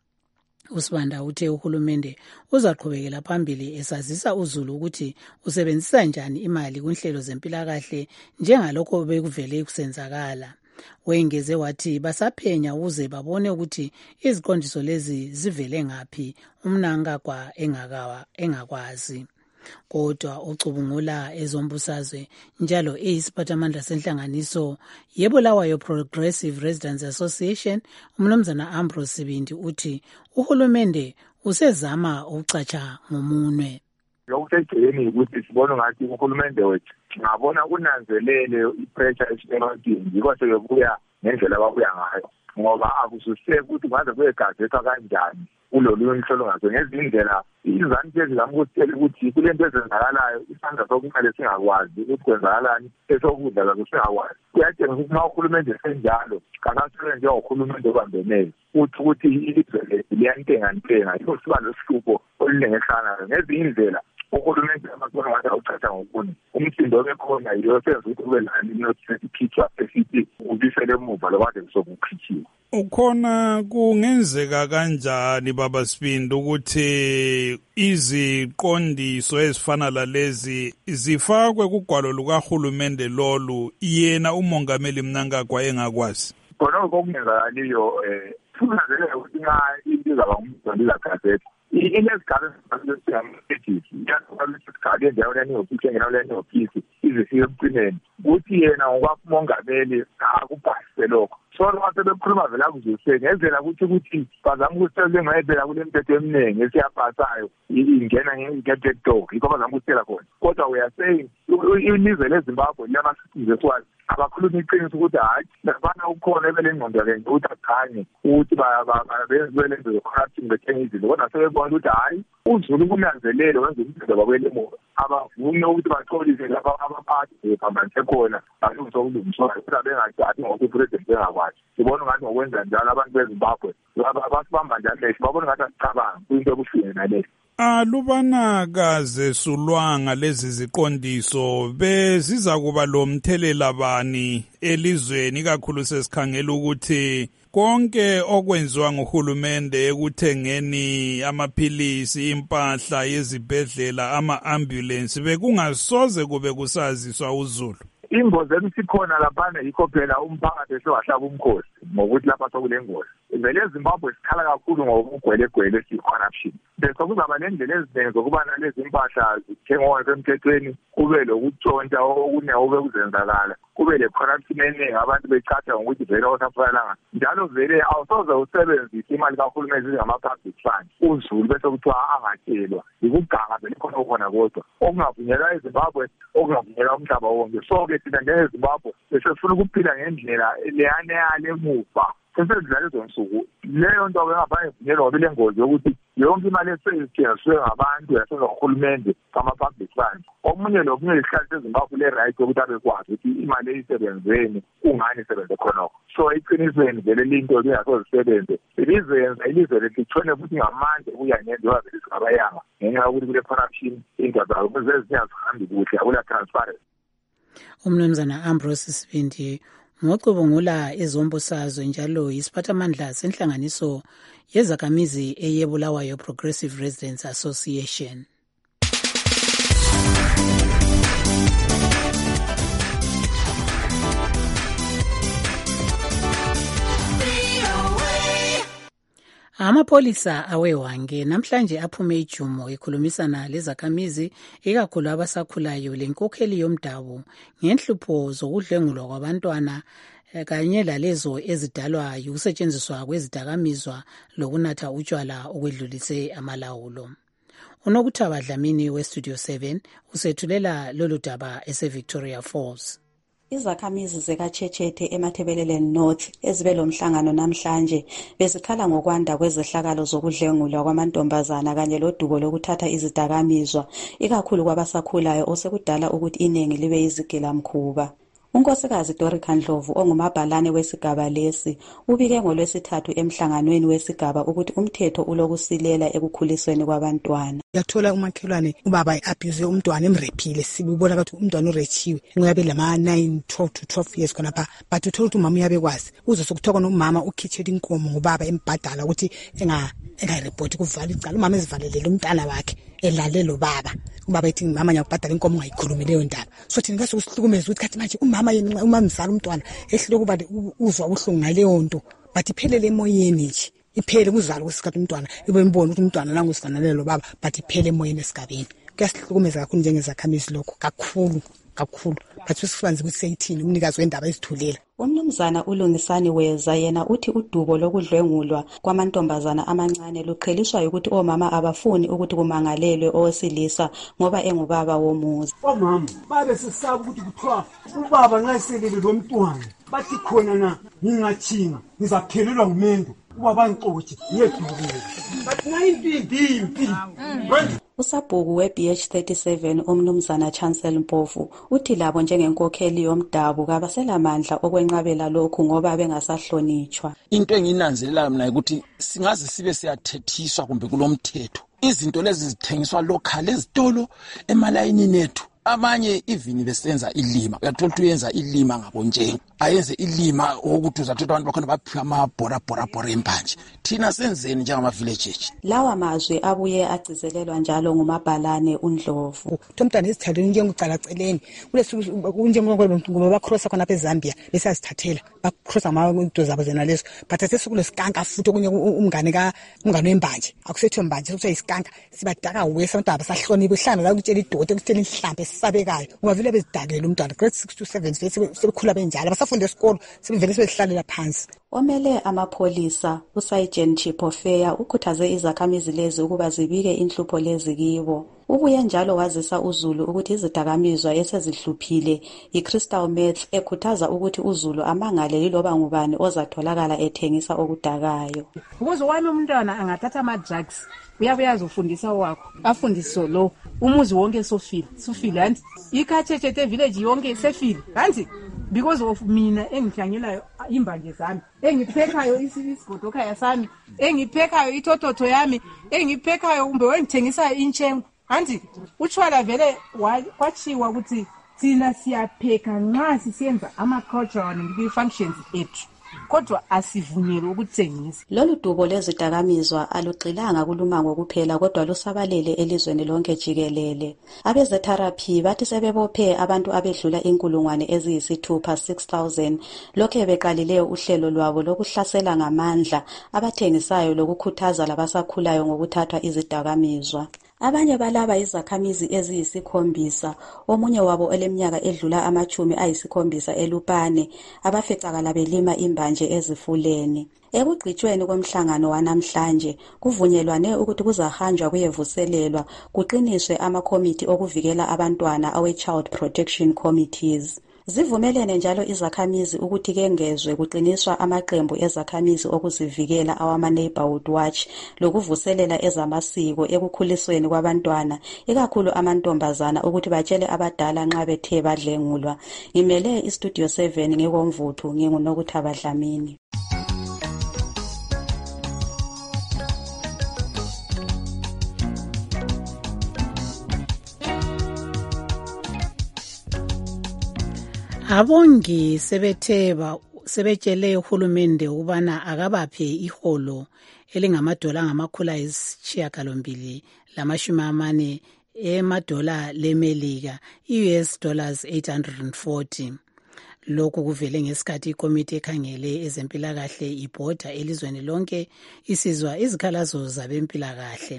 uSibanda uthe uhulumende uzaqhubekela phambili esazisa uZulu ukuthi usebenzisa njani imali kunhlelo zempilakahle njengalokho bekuvele kusenzakala. Wengeze wathi basaphenya ukuze babone ukuthi iziqondiso lezi zivele ngaphi uMnangagwa engakawa engakwazi. Kodwa ucubungula ezombusazwe njalo eyisiphathamandla senhlanganiso yeBulawayo Progressive Residents Association uMnumzana Ambrose Sibindi uthi uhulumende usezama ukucatsha ngomunwe. Lokusejeni ukuthi sibone ngathi uhulumende wethu ngabona kunanzelele ipressure esitemathini yiko seyobuya ngendlela ababuya ngayo ngoba akuzwiseki ukuthi ngaze kuyegazethwa kanjani kulolu mhlolongazo ngezindlela izanti ezikamukutshela ukuthi kulento ezenzakalayo isandla sokumele singakwazi ukuthi kwenzakalani esokudla lazo singakwazi. Kuyatshengisa ukuthi ma uhulumende senjalo kangasebenzi njengohulumende obambenele uthi ukuthi ilizwe lethu liyantengantenga yiko siba lesihlupho olulengehlanayo ngezinye indlela. Uhulumende amakona ngathi awuchatha ngokuni umsindo obekhona yiyo senza ukuthi kube lani nokukhitshwa esithi ubisele emuva lokade kusokukhitshiwa. Ukhona kungenzeka kanjani baba Sibindi ukuthi iziqondiso ezifana lalezi zifakwe kugwalo lukahulumende lolu yena umongameli Mnangagwa engakwazi? Khona okungenzakaliyo eh kunanzelele ukuthi nxa into izaba ngumdlalo Gazette inezigaba ezibalulekile ivele endawo lani ofisi engenawo lani ofisi izifike emcineni kuthi yena ngokwamongameli akubhasise lokho so noma sebekhuluma vele akuzwisise ngezela ukuthi ukuthi bazama ukusitshela ngayibela kule mthetho eminingi esiyabhasayo ingena nge-gate door yikho bazama ukusitshela khona kodwa we are saying ilizwe leZimbabwe liyama-citizens eswazi abakhuluma iqiniso ukuthi hayi labana ukhona ebele ngqondo ke ukuthi akhanye ukuthi bezwele nje corruption bethenga izinto kodwa sebebona ukuthi hayi uZulu kunanzelele wenza umsebenzi wakwele emuva abavune ukuthi baxolise laba abaphathi bebambane khona balungisa ukulungiswa kodwa bengacathi ngokuthi upresident engakwazi sibona ngathi ngokwenza njalo abantu beZimbabwe abasibamba njalo babona ngathi asicabanga into ebuhlungu naleyo. Alubana kaze sulwanga lezi ziqondiso beziza kuba lo mthelela bani elizweni kakhulu sesikhangela ukuthi konke okwenziwa nguhulumende ekuthengeni amaphilisi impahla yezibhedlela ama-ambulance bekungasoze kube kusaziswa uZulu. Ingozi emisikhona laphana yikho phela umphakathi esewahlaba umkhosi ngokuthi lapha sokule ngozi vele eZimbabwe sikhala kakhulu ngokugwelegwele si-corruption bese kuzaba nendlela eziningi zokuba nalezi impahla zithengwa emthethweni kube lokutshontsha okuneobe kuzenzakala kube le-corruption eningi abantu becatha ngokuthi vele osafanelanga njalo vele awusoze usebenzise imali kahulumeni zingama-public funds uZulu bese kuthiwa angatshelwa yikuganga vele khona okhona kodwa okungavunyelwa eZimbabwe okungavunyelwa umhlaba wonke so-ke thina njengeZimbabwe besefuna ukuphila ngendlela leyana yale emuva sesezidlala ezo nsuku leyo nto engabanye ivunyelwa ngoba ile ngozi yokuthi yonke imali eseyithengiswe ngabantu yasenorhulumente kama-public funds omunye nomunye isihlali seZimbabwe le-right yokuthi abekwazi ukuthi imali eyisebenzeni kungani isebenze khonokho so eqinisweni vele linto lingasozisebenze ilizenza ilizwe lethu lithone futhi ngamandla kuya ngento yavele singabayanga ngenxa yokuthi kule corruption into zabo zezinyazihambi kuhle akula transparency. Umnumzana Ambrose Sibindi ngocubungula ezombusazwe njalo yisiphathamandla senhlanganiso yezakhamizi eyebulawayo Progressive Residents Association. Amapolisa awewange namhlanje aphume ijumo ekhulumisana lezakhamizi ikakhulu abasakhulayo lenkokheli yomdabu ngenhlupho zokudlengulwa kwabantwana kanye lalezo ezidalwa ukusetshenziswa kwezidakamizwa lokunatha utshwala okwedlulise amalawulo. Unokuthaba Dlamini weStudio seven usethulela lolu daba eseVictoria Falls. Izakhamizi zekaChechete eMathebeleleni North ezibe lomhlangano namhlanje bezikhala ngokwanda kwezehlakalo zokudlengulwa kwamantombazana kanye lodubo lokuthatha izidakamizwa ikakhulu kwabasakhulayo osekudala ukuthi iningi libe izigilamkhuba. Unkosikazi Dorika Ndlovu ongumabhalane wesigaba lesi ubike ngolwesithathu emhlanganweni wesigaba ukuthi umthetho ulokusilela ekukhulisweni kwabantwana. Yathola umakhelwane ubaba abuse umntwana emrephile sibubona ukuthi umntwana urechiwe ngoyabe lama nine twelve to twelve years khona pha but uthola ukuthi umama uyabekwazi uze sokuthoka nomama ukhitshela inkomo ngobaba embhadala ukuthi enga enga report kuvala icala umama ezivalelele umntana wakhe elale lo baba ubaba ethi mama nyakubhadala inkomo ungayikhulumi leyo ndaba so thina ngase usihlukumeza ukuthi kathi manje umama yena umamzala umntwana ehlule kuba uzwa ubuhlungu ngaleyo nto but iphelele emoyeni nje iphele kuzala kwesikhathi umntwana ibe mbona ukuthi umntwana nangu sifanelelo baba but iphele emoyeni esigabeni kuyasihlukumeza kakhulu njengezakhamizi lokho kakhulu kakhulu but sisifanele ukuthi seyithini umnikazi wendaba ezithulela. Umnumzana uLungisani Weza yena uthi udubo lokudlwengulwa kwamantombazana amancane luqheliswa ukuthi omama abafuni ukuthi kumangalelwe owesilisa ngoba engubaba womuzi. Omama babe sesaba ukuthi kuthiwa ubaba nxa eselele lo mntwana bathi khona na ngingachinga ngizaphelelwa ngumendo ubaba ngixotshe yedubule but nayinto impi. Usabhuku we-B H thirty-seven umnumzana Chancellor Mpofu uthi labo njengenkokheli yomdabu kabaselamandla okwenqabela lokhu ngoba bengasahlonitshwa. Into enginanzelela mina ukuthi singaze sibe siyathethiswa kumbe kulomthetho izinto lezi zithengiswa local ezitolo emalayini nethu abanye even besenza ilima uyathola ukuthi uyenza ilima ngabonjeni ayenze ilima ukuthi uzathola abantu bakhona baphiwa amabhora bhora bhora empanje thina senzeni njengama villages. Lawa mazwi abuye agcizelelwa njalo ngumabhalane uNdlovu. Umntwana isithatheni njengokucala celeni kulesuku kunjengoba bacrossa khona eZambia bese asithathela bacrossa amazinto zabo zena leso but asesuku lesikanka futhi okunye umngane ka umngane wembanje akusethe mbanje sokuthi isikanka sibadaka wesa abantu abasahlonipha ihlamba la ukutshela idoda ukutshela ihlambe sisabekayo ungavile bezidakele umntwana grade six to seven sebekhula benjalo abasafunda esikolo sebevele sebehlalela phansi. Omele amapholisa uSajen Chipofeya ukhuthaze izakhamizi lezi ukuba zibike inhlupho lezi kibo. Ubuye njalo wazisa uZulu ukuthi izidakamizwa esezihluphile iCrystal Meth ekhuthaza ukuthi uZulu amangale loba ngubani ozatholakala ethengisa okudakayo. Ukuze wami umntwana angathatha ama drugs uyabuya uzofundisa wakho afundise lo umuzi wonke sofile sofile and ikhathethete village yonke sefile kanti because of mina engihlangelayo imbanje zami engiphekayo isigodo khaya sami engiphekayo ithototho yami engiphekayo kumbe wengithengisa inchengu kanti utshwala vele kwachiwa ukuthi thina siyapheka nxa sisenza ama cultural and functions ethu kodwa asivunyelwe ukuthengisa. Lolu dubo lezidakamizwa alugxilanga kulumango kuphela kodwa lusabalele elizweni lonke jikelele. Abeze-therapy bathi sebebophe abantu abedlula inkulungwane eziyisithupha six thousand lokhe beqalileyo uhlelo lwabo lokuhlasela ngamandla abathengisayo lokukhuthaza labasakhulayo ngokuthathwa izidakamizwa. Abanye balaba izakhamizi eziyisikhombisa omunye wabo oleminyaka edlula amachumi ayisikhombisa eLupane abafecakala belima imbanje ezifuleni. Ekugcitshweni komhlangano wanamhlanje kuvunyelwane ukuthi kuzahanjwa kuyevuselelwa kuqiniswe amakomiti okuvikela abantwana awe Child Protection Committees. Zivumelene njalo izakhamizi ukuthi kengezwe kuqiniswa amaqembu ezakhamizi okuzivikela awama Neighborhood Watch lokuvuselela ezamasiko ekukhulisweni kwabantwana ikakhulu amantombazana ukuthi batshele abadala nxa bethe badlengulwa. Ngimele iStudio seven ngekomvuthu nginguNokuthaba Dlamini. Abongi sebetheba sebetshele uhulumende ukubana akabaphe iholo elingamadola ngamakhulu ayisishiyagalombili lamashumi amane emadola leMelika i-U S dollars eight hundred forty. Lokhu kuvele ngesikhathi ikomiti ekhangele ezempilakahle ibhoda elizweni lonke isizwa izikhalazo zabempilakahle.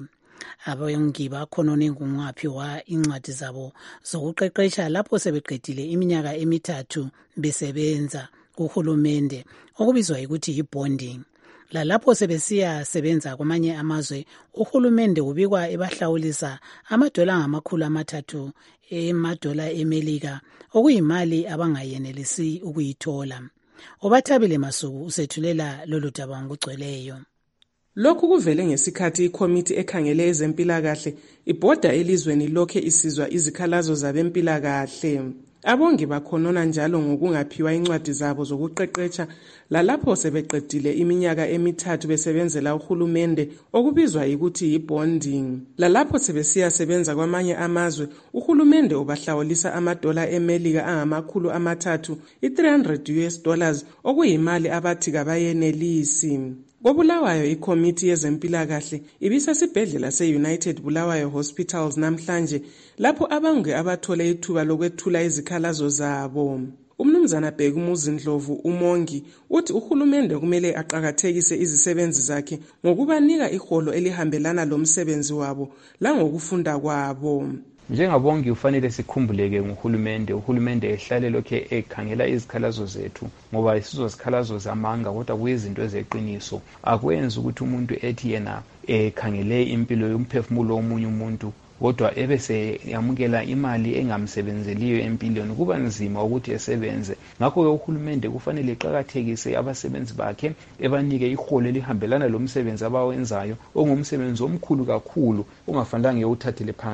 Abongi bakhonone ngungaphiwa incwadi zabo zokuqeqesha lapho sebeqedile iminyaka emithathu besebenza kuhulumende okubizwa ukuthi yibonding. Lalapho sebesiya sebenza kwamanye amazwe uhulumende ubikwa ebahlawulisa amadola ngamakhulu amathathu emadola eMelika okuyimali abangayenelisi ukuyithola. Obathabile Masuku usethulela lolu daba ngokugcweleyo. Lokhu kuvele ngesikhathi ikomiti ekhangele ezempilakahle ibhoda elizweni lokhe isizwa izikhalazo zabempilakahle. Abongi bakhonona njalo ngokungaphiwa incwadi zabo zokuqeqesha lalapho sebeqedile iminyaka emithathu besebenzela uhulumende okubizwa ukuthi yibonding. Lalapho sebesiya sebenza kwamanye amazwe uhulumende ubahlawulisa amadola eMelika angamakhulu amathathu i-three hundred U S dollars okuyimali abathi kabayenelisi. Kobulawayo ikomiti yezempilakahle ibisesibhedlela se-United Bulawayo Hospitals namhlanje lapho abangu abathole ithuba lokwethula izikhalazo zabo. Umnumzana Bhekumuzi Ndlovu umongi uthi uhulumende kumele aqhakathekise izisebenzi zakhe ngokubanika iholo elihambelana lomsebenzi wabo langokufunda kwabo. Njengabongi ufanele sikhumbuleke ngohulumende uhulumende ehlale lokhe ekhangela izikhalazo zethu ngoba isizo zikhalazo zamanga kodwa kuyizinto ezeqiniso akwenzi ukuthi umuntu ethi yena ekhangele impilo yomphefumulo womunye umuntu kodwa ebese yamukela imali engamsebenzeliyo empilweni kuba nzima ukuthi esebenze. Ngakho ke uhulumende kufanele eqhakathekise abasebenzi bakhe ebanike iholo elihambelana lomsebenzi abawenzayo ongumsebenzi omkhulu kakhulu ongafanele uthathele phansi.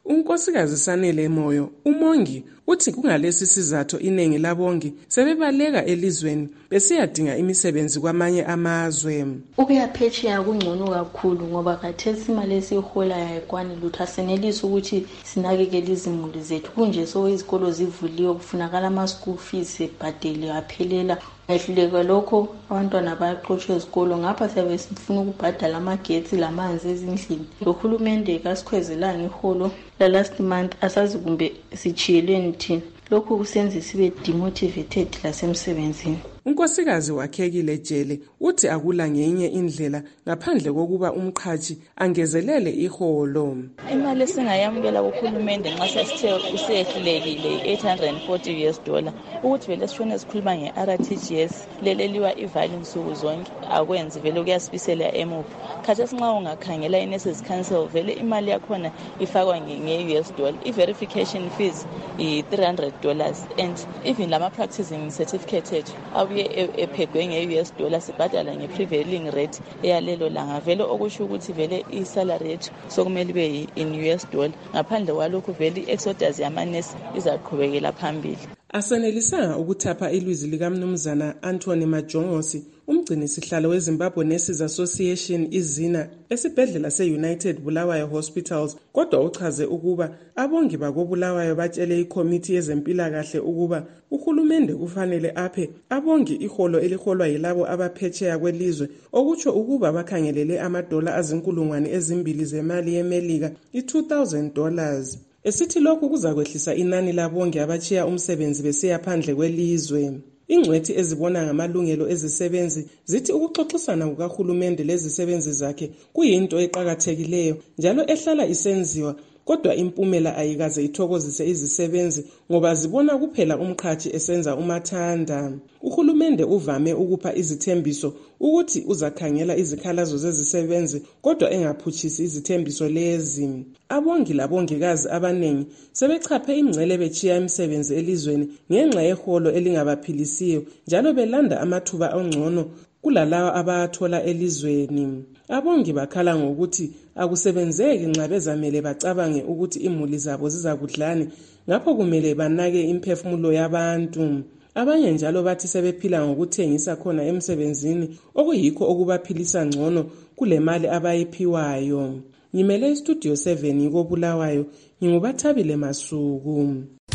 unkosikazi Sanele Moyo, umongi, uthi kungalesi sizathu iningi labongi sebebaleka elizweni besiyadinga imisebenzi kwamanye amazwe. Ukuya phetsheya kungcono kakhulu ngoba khathesi imali esiyiholayo ayikwani lutho, asenelisi ukuthi sinakekele izimuli zethu. Kunje so izikolo zivuliwe kufunakala ama-school fees ebhadele aphelela. Ehluleka lokho abantwana bayaxoshwa ezikolo, ngapha siyabe sifuna ukubhadala amagetsi lamanzi ezindlini. Uhulumende kasikhwezelanga iholo la last month, asazi kumbe sichiyelweni thina. Lokhu kusenza sibe demotivated lasemsebenzini. Unkosikazi wakhekile Jele uthi akula ngenye indlela ngaphandle kokuba umqhathi angezelele iholo. Imali esingayamukela kuhulumende nxa sesithe usehlulekile eight hundred forty US dollar ukuthi vele sishone sikhuluma nge-R T G S leleliwa ivali nsuku zonke akwenzi vele kuyasibisela emuva. Khathesi nxa ungakhangela i-nurses council vele imali yakhona ifakwa nge-U S dollar. I-verification fees i-three hundred dollars and even lama practicing certificate ethu abuye ephegwe nge-U S dollar sibhadala nge-prevailing rate eyalelo langa vele okusho ukuthi vele i-salary yethu sokumele ibe in U S dollar. Ngaphandle kwalokho vele i-exodus yamanesi izaqhubekela phambili. Asenelisanga ukuthapha ilwizi likamnumzana Anthony Majongosi, umgcini sihlalo weZimbabwe Nurses Association izina esibhedlela se-United Bulawayo Hospitals, kodwa uchaze ukuba abongi bakobulawayo batshele ikomiti yezempilakahle ukuba uhulumende kufanele aphe abongi iholo eliholwa yilabo abaphetsheya kwelizwe, okutsho ukuba bakhangelele amadola azinkulungwane ezimbili zemali yemelika i-two thousand dollars. Esithi lokhu kuzakwehlisa inani labongi abachiya umsebenzi besiya phandle kwelizwe. Ingcwethi ezibona ngamalungelo ezisebenzi zithi ukuxoxisana kukahulumende lezisebenzi zakhe kuyinto eqhakathekileyo njalo ehlala isenziwa, kodwa impumela ayikaze ithokozise izisebenzi ngoba zibona kuphela umqhathi esenza umathanda. Uhulumende uvame ukupha izithembiso ukuthi uzakhangela izikhalazo zezisebenzi kodwa engaphutshisi izithembiso lezi. Abongi labongikazi abanengi sebechaphe imngcele bechiya imisebenzi elizweni ngenxa yeholo elingabaphilisiyo njalo belanda amathuba ongcono kulalawa abathola elizweni. Abongi bakhala ngokuthi akusebenzeki nxa bezamele bacabange ukuthi imuli zabo zizakudlani, ngapho kumele banake imphefumulo yabantu. Abanye njalo bathi sebephila ngokuthengisa khona emsebenzini okuyikho okubaphilisa ngcono kule mali abayiphiwayo. Ngimele istudio seven yikobulawayo, ngingubathabile Masuku.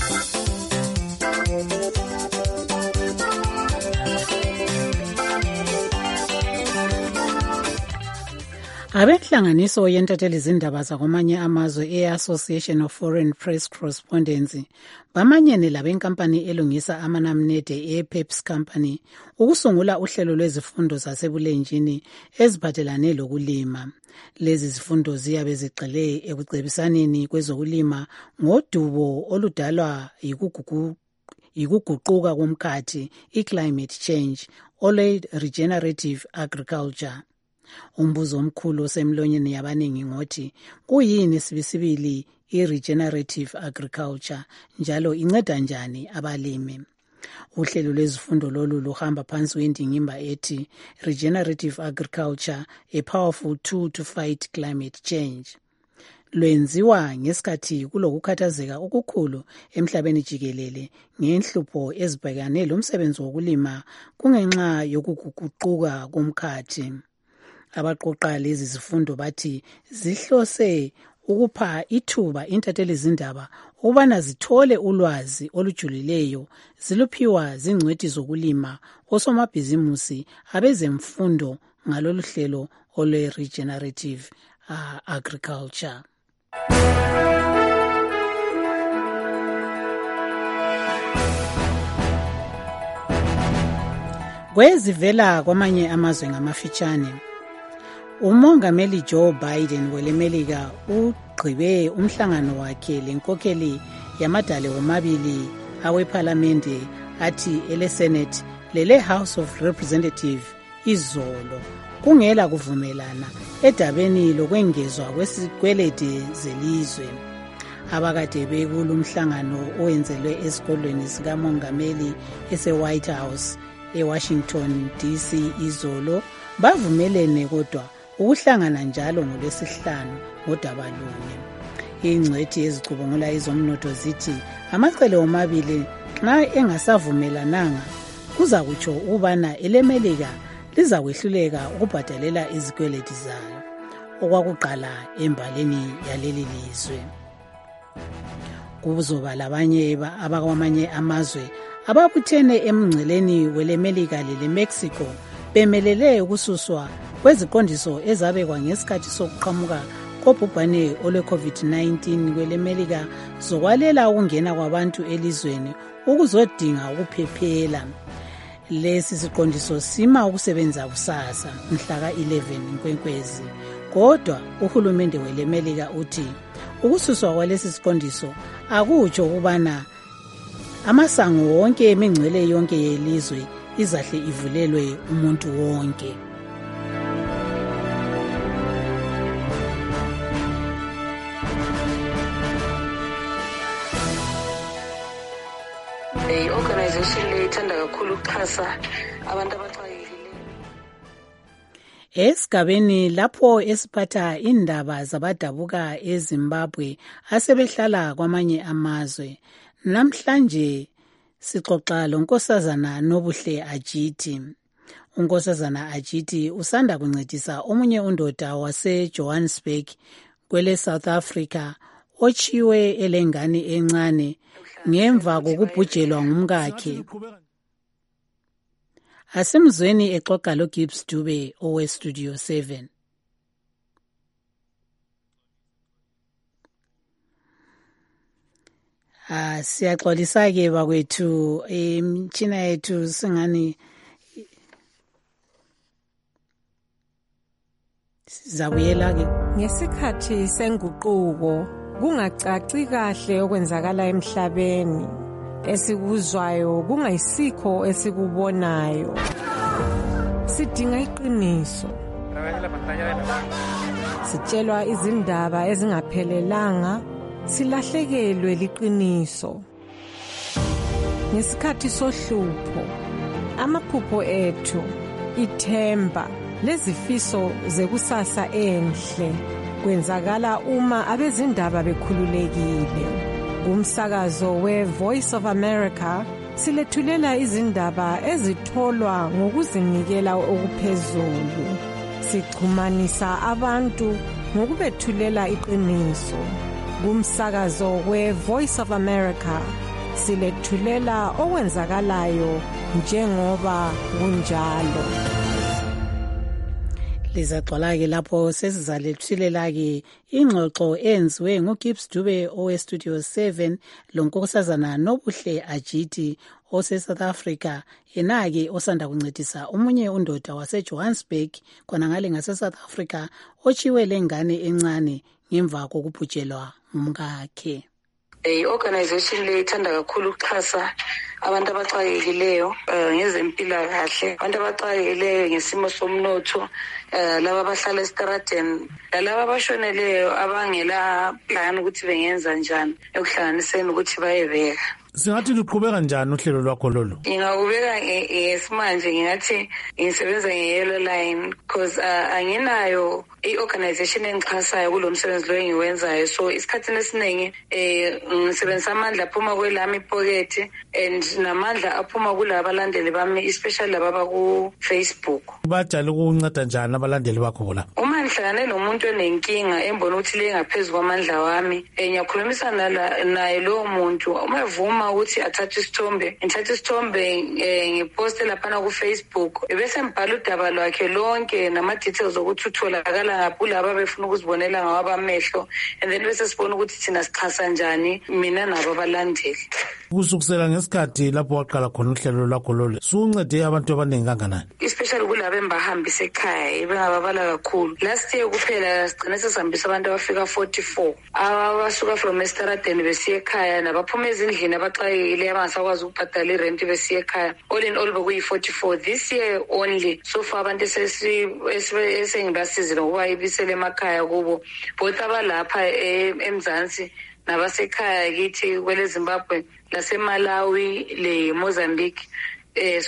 Abenhlanganiso yentatheli izindaba zakwamanye amazwe e-Association of Foreign Press Correspondents bamanyene labenkampani elungisa amanamnede e-Peps Company ukusungula uhlelo lwezifundo zasebulenjini eziphathelane lokulima. Lezi zifundo ziyabe zigxile ekucebisaneni kwezokulima ngodubo oludalwa yikuguquka komkhathi, i-climate change, ole-regenerative agriculture. Umbuzo omkhulu osemlonyeni yabaningi ngothi kuyini sibisibili i-regenerative agriculture njalo inceda njani abalimi. Uhlelo lwezifundo lolu luhamba phansi kwendingimba ethi Regenerative Agriculture, a powerful tool to fight climate change. Lwenziwa ngesikhathi kulokukhathazeka okukhulu emhlabeni jikelele ngenhlupho ezibhekane lomsebenzi wokulima kungenxa yokuguquka komkhathi. Abaqoqa lezi zifundo bathi zihlose ukupha ithuba intatheli izindaba ukubana zithole ulwazi olujulileyo ziluphiwa zingcwethi zokulima osomabhizimusi abezemfundo ngalolu hlelo olwe-regenerative uh, agriculture. Kwezivela kwamanye amazwe ngamafitshane, umongameli Joe Biden welemelika ugqibe umhlangano wakhe lenkokheli yamadale womabili awephalamende athi ele-Senate lele-House of Representatives izolo kungela kuvumelana edabeni lokwengezwa kwesikwelede zelizwe. Abakade bekulu mhlangano owenzelwe esikolweni sikamongameli ese-White House eWashington D C izolo bavumelene kodwa ukuhlangana njalo ngolwesihlanu ngodaba lunye. ingcwethi ezicubungula izomnotho zithi amacele omabili nxa engasavumelananga kuza kutsho ukubana elemelika liza kwehluleka ukubhadalela izikweleti zayo okwakuqala embaleni yaleli lizwe. Kuzoba labanye abakwamanye amazwe ababuthene emngceleni welemelika lelemexico bemelele ukususwa kweziqondiso ezabekwa ngesikhathi sokuqhamuka kobhubhane olwe-covid nineteen kwelemelika zokwalela ukungena kwabantu elizweni ukuzodinga ukuphephela. Lesi siqondiso sima ukusebenza kusasa mhla ka-eleven Nkwenkwezi, kodwa uhulumende welemelika uthi ukususwa kwalesi siqondiso akutsho ukubana amasango wonke emingcwele yonke yelizwe izahle ivulelwe umuntu wonke. I-organization le ithanda kakhulu ukuxhasa abantu abaxakekileyo. Esigabeni lapho esiphatha indaba zabadabuka eZimbabwe asebehlala kwamanye amazwe, namhlanje sixoxa lonkosazana Nobuhle Ajiti. Unkosazana Ajiti usanda kuncedisa omunye undoda wase-Johannesburg kwele South Africa ochiwe elengane encane ngemva kokubhujelwa ngumkakhe. Asimzweni exoxa lo Gibbs Dube owe Studio seven. Ah, siyaxolisa ke bakwethu imtshina yethu singani sizabuyela ke ngesikhathi senguquko. Kungacaci kahle okwenzakala emhlabeni, esikuzwayo kungayisikho esikubonayo. Sidinga iqiniso. Sitshelwa izindaba ezingaphelelanga, silahlekelwe liqiniso. Ngesikhathi sohlupho, amaphupho ethu, ithemba lezifiso zekusasa enhle kwenzakala uma abezindaba bekhululekile. Kumsakazo we-Voice of America silethulela izindaba ezitholwa ngokuzinikela okuphezulu. Sichumanisa abantu ngokubethulela iqiniso. Kumsakazo we-Voice of America silethulela okwenzakalayo njengoba kunjalo. Lizaxola ke lapho sesizalethulela ke ingxoxo enziwe nguGibbs Dube owe Studio seven lonkosazana Nobuhle Ajiti ose South Africa, yena ke osanda kuncedisa omunye undoda wase-Johannesburg khona ngale ngase South Africa ochiwe lengane encane ngemva kokubhujelwa ngumkakhe. I-organization le ithanda kakhulu ukuxhasa abantu abaxakekileyo ngezempilakahle, abantu abaxakekileyo ngesimo somnotho, laba abahlala esitaradeni, lalaba abashoneleyo abangela plan ukuthi bengenza njani ekuhlanganiseni ukuthi bayebeka. Singathi liqhubeka njani uhlelo lwakho lolu? Ngingakubeka ngesimanje ngingathi ngisebenza nge-yellow line because uh, anginayo i-organization engixhasayo kulo msebenzi lo engiwenzayo. So isikhathini esiningi eh ngisebenzisa amandla aphuma kwelami ipocket and namandla aphuma kulabo abalandeli bami, especially laba baku Facebook. Bajale ukunceda njani abalandeli bakho la? Uma ngihlangane nomuntu onenkinga embona ukuthi le ngaphezulu kwamandla wami, ngiyakhulumisana naye lo muntu. Uma evuma ukuthi athathe isithombe, ngithathe isithombe ngiposte lapha ku Facebook, bese ngibhala udaba lwakhe lonke nama details ukuthi utholakala ngaphi laba befuna ukuzibonela ngawabamehlo, and then bese sibona ukuthi thina sichasa njani mina nabo abalandeli. Kusukusela ngesikhathi lapho waqala khona uhlelo lwakho lolu, suncede abantu abaningi kanganani? Especially kulabo embahambisa ekhaya bengababala kakhulu. Last year kuphela sigcina sesihambisa abantu abafika forty-four abasuka from estaradeni besiya ekhaya nabaphuma ezindlini abaxakekile abangasakwazi ukubhadala irent besiya ekhaya. All in all bekuyi forty-four this year only. So far abantu esengibasizile ngoba ibisele emakhaya kubo both abalapha eMzansi nabasekhaya kithi kwele Zimbabwe, laseMalawi le Mozambique. Eh so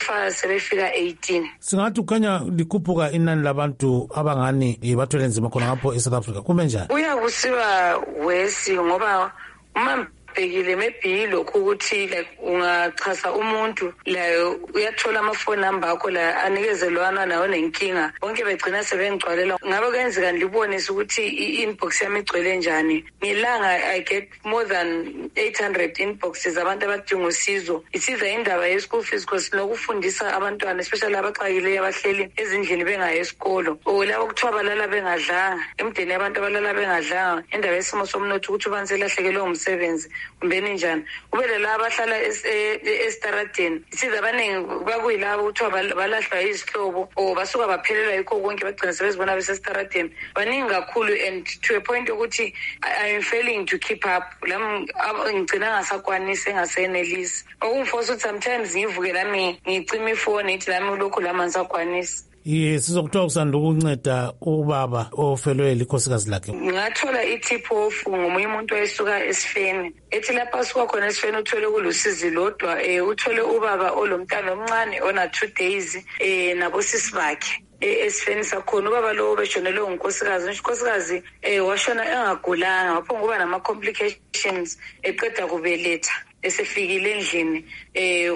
kufa sebefika eighteen. Singathi ukhanya likhuphuka inani labantu abangani bathwele nzima khona ngapho eSouth Africa kume njani? Uyakusiba wesi ngoba uma bekile maybe lokho ukuthi like ungachaza umuntu la uyathola ama phone number akho la anikezelwana nawo nenkinga bonke begcina sebengcwalela ngabe kwenzeka ngibonisa ukuthi i-inbox yami igcwele njani ngilanga I get more than eight hundred inboxes abantu abadinga usizo isiza indaba ye school fees because lokufundisa abantwana especially abaxakile abahleli ezindlini bengayi esikolo o labo kuthiwa balala bengadlanga emdeni yabantu abalala bengadlanga indaba yesimo somnotho ukuthi ubanselahlekele umsebenzi umbeni njani ubele la abahlala estaradeni isiza abaningi bakuyilabo uthiwa balahlwa izihlobo o basuka baphelelwa yikho konke bagcina sebezibona besestaradeni baningi kakhulu and to a point ukuthi I am failing to keep up lami ngicina ngasakwanisi engasenelisi okumforce ukuthi sometimes ngivuke lami ngicima ifoni ithi lami lokho lami ngisakwanisi. Yes, sizokuthola kusanda ukunceda ubaba ofelwe likhosikazi lakhe. Ngathola itip off ngomunye umuntu oyesuka esifeni. Ethi lapha asuka khona esifeni uthole kulusizi lodwa eh uthole ubaba olomntana omncane ona two days eh nabo sisi bakhe. Esifeni sakhona ubaba lo beshonelwe ngunkosikazi unkosikazi eh washona engagulanga waphonga kuba nama complications eqeda kubeletha esefikile endlini eh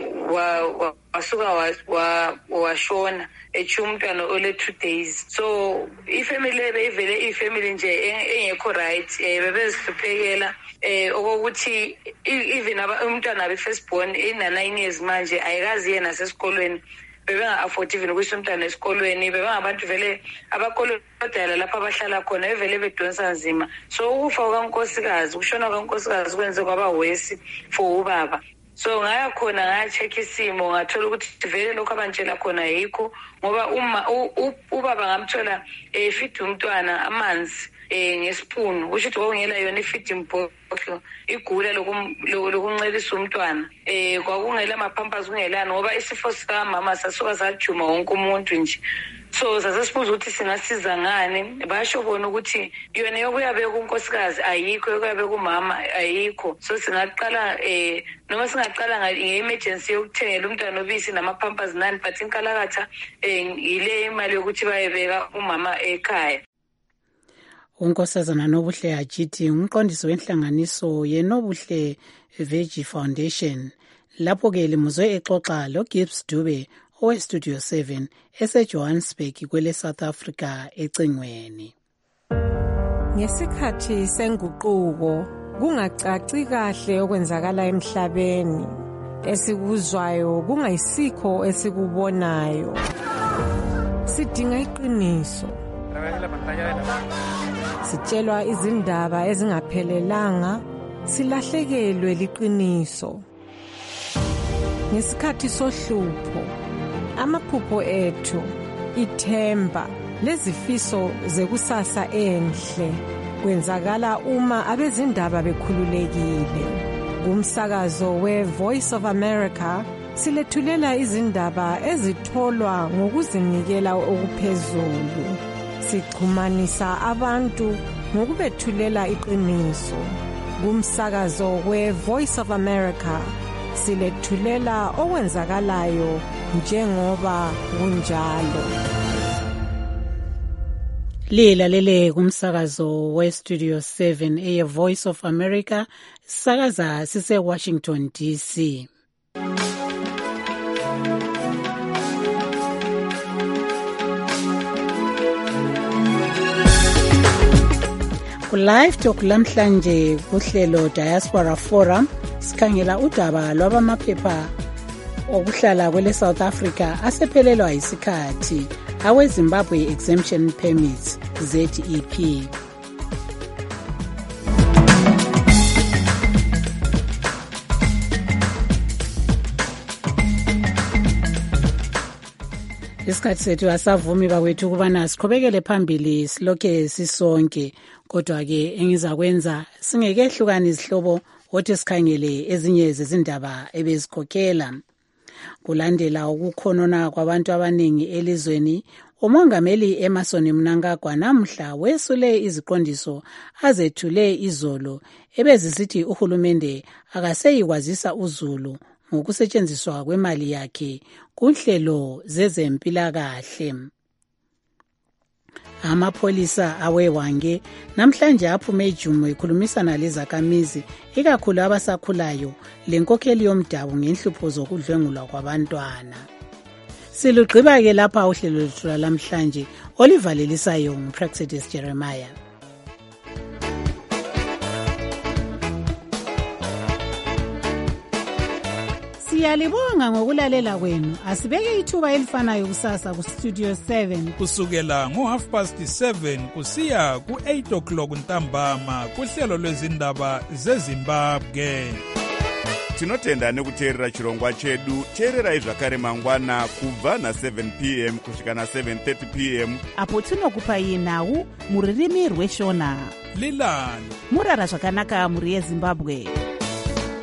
wasuka washona ethi umntwana ole two days so ifamily beyivele ifamily nje engekho right bebezihluphekela eh okokuthi even umntwana abe first born ina nine years manje ayikazi yena sesikolweni bebenga afford even ukuthi umntwana esikolweni bebengabantu vele abakolodala lapha abahlala khona evele bedonsa nzima so ukufa kwankosikazi ukushona kwankosikazi kwenze kwaba wesi for ubaba so ngaya khona ngaya check isimo ngathola ukuthi vele lokho abantshela khona yikho ngoba uma ubaba ngamthola eh feed umntwana amanzi eh ngespoon ukuthi kwakungela yona ifeeding bottle igula lokuncelisa umntwana eh kwakungela amapampers kungelani ngoba isifo sika mama sasuka sajuma wonke umuntu nje so sasesibuza ukuthi singasiza ngani basho bona ukuthi yona yokuyabeka unkosikazi ayikho yokuyabeka umama ayikho so singaqala eh noma singaqala nge-emergency yokuthengela umntwana obisi namapampers nani but inkalakatha eh ile imali yokuthi bayebeka umama ekhaya. Unkosazana Nobuhle Ajiti umqondisi wenhlanganiso yeNobuhle Veggie Foundation lapho ke limuzwe exoxa lo Gibbs Dube owe Studio seven eseJohannesburg kwele South Africa ecingweni. Ngesikhathi senguquko kungacaci kahle okwenzakala emhlabeni esikuzwayo kungayisikho esikubonayo sidinga iqiniso sitshelwa izindaba ezingaphelelanga silahlekelwe liqiniso ngesikhathi sohlupho amaphupho ethu ithemba lezifiso zekusasa enhle kwenzakala uma abezindaba bekhululekile kumsakazo we Voice of America silethulela izindaba ezitholwa ngokuzinikela okuphezulu sichumanisa abantu ngokubethulela iqiniso kumsakazo we Voice of America silethulela okwenzakalayo njengoba kunjalo. Lilalele kumsakazo we Studio seven eye Voice of America sakaza sise Washington D C. Live Talk lamhlanje kuhlelo Diaspora Forum sikhangela udaba lwabamaphepha okuhlala kwele South Africa asephelelwa isikhathi awe Zimbabwe Exemption Permits Z E P. Isikhathi sethu asavumi bakwethu kubana siqhubekele phambili silokhe sisonke kodwa ke engizakwenza singekehlukana izihlobo othi sikhangele ezinye zezindaba ebezikhokhela kulandela ukukhonona kwabantu abaningi elizweni. Umongameli Emmerson Mnangagwa namhla wesule iziqondiso azethule izolo ebezisithi uhulumende akaseyikwazisa uZulu ngokusetshenziswa kwemali yakhe kunhlelo zezempilakahle. Amapholisa aweWange namhlanje aphume ejumo ekhulumisana lezakhamizi ikakhulu abasakhulayo lenkokheli yomdabu ngenhlupho zokudlwengulwa kwabantwana. Silugqiba ke lapha uhlelo lwethu lamhlanje olivalelisayo nguPraxedis Jeremiah. Siyalibonga ngokulalela kwenu. Asibeke ithuba elifanayo kusasa ku Studio seven kusukela ngo half past seven kusiya ku eight o'clock ntambama kuhlelo lwezindaba zeZimbabwe. Tinotenda nekuteerera chirongwa chedu. Teererai zvakare mangwana kubva na seven p m kusvika na seven thirty p m apo tinokupai nhau muririmi rweshona. Lilani murara zvakanaka muri yeZimbabwe.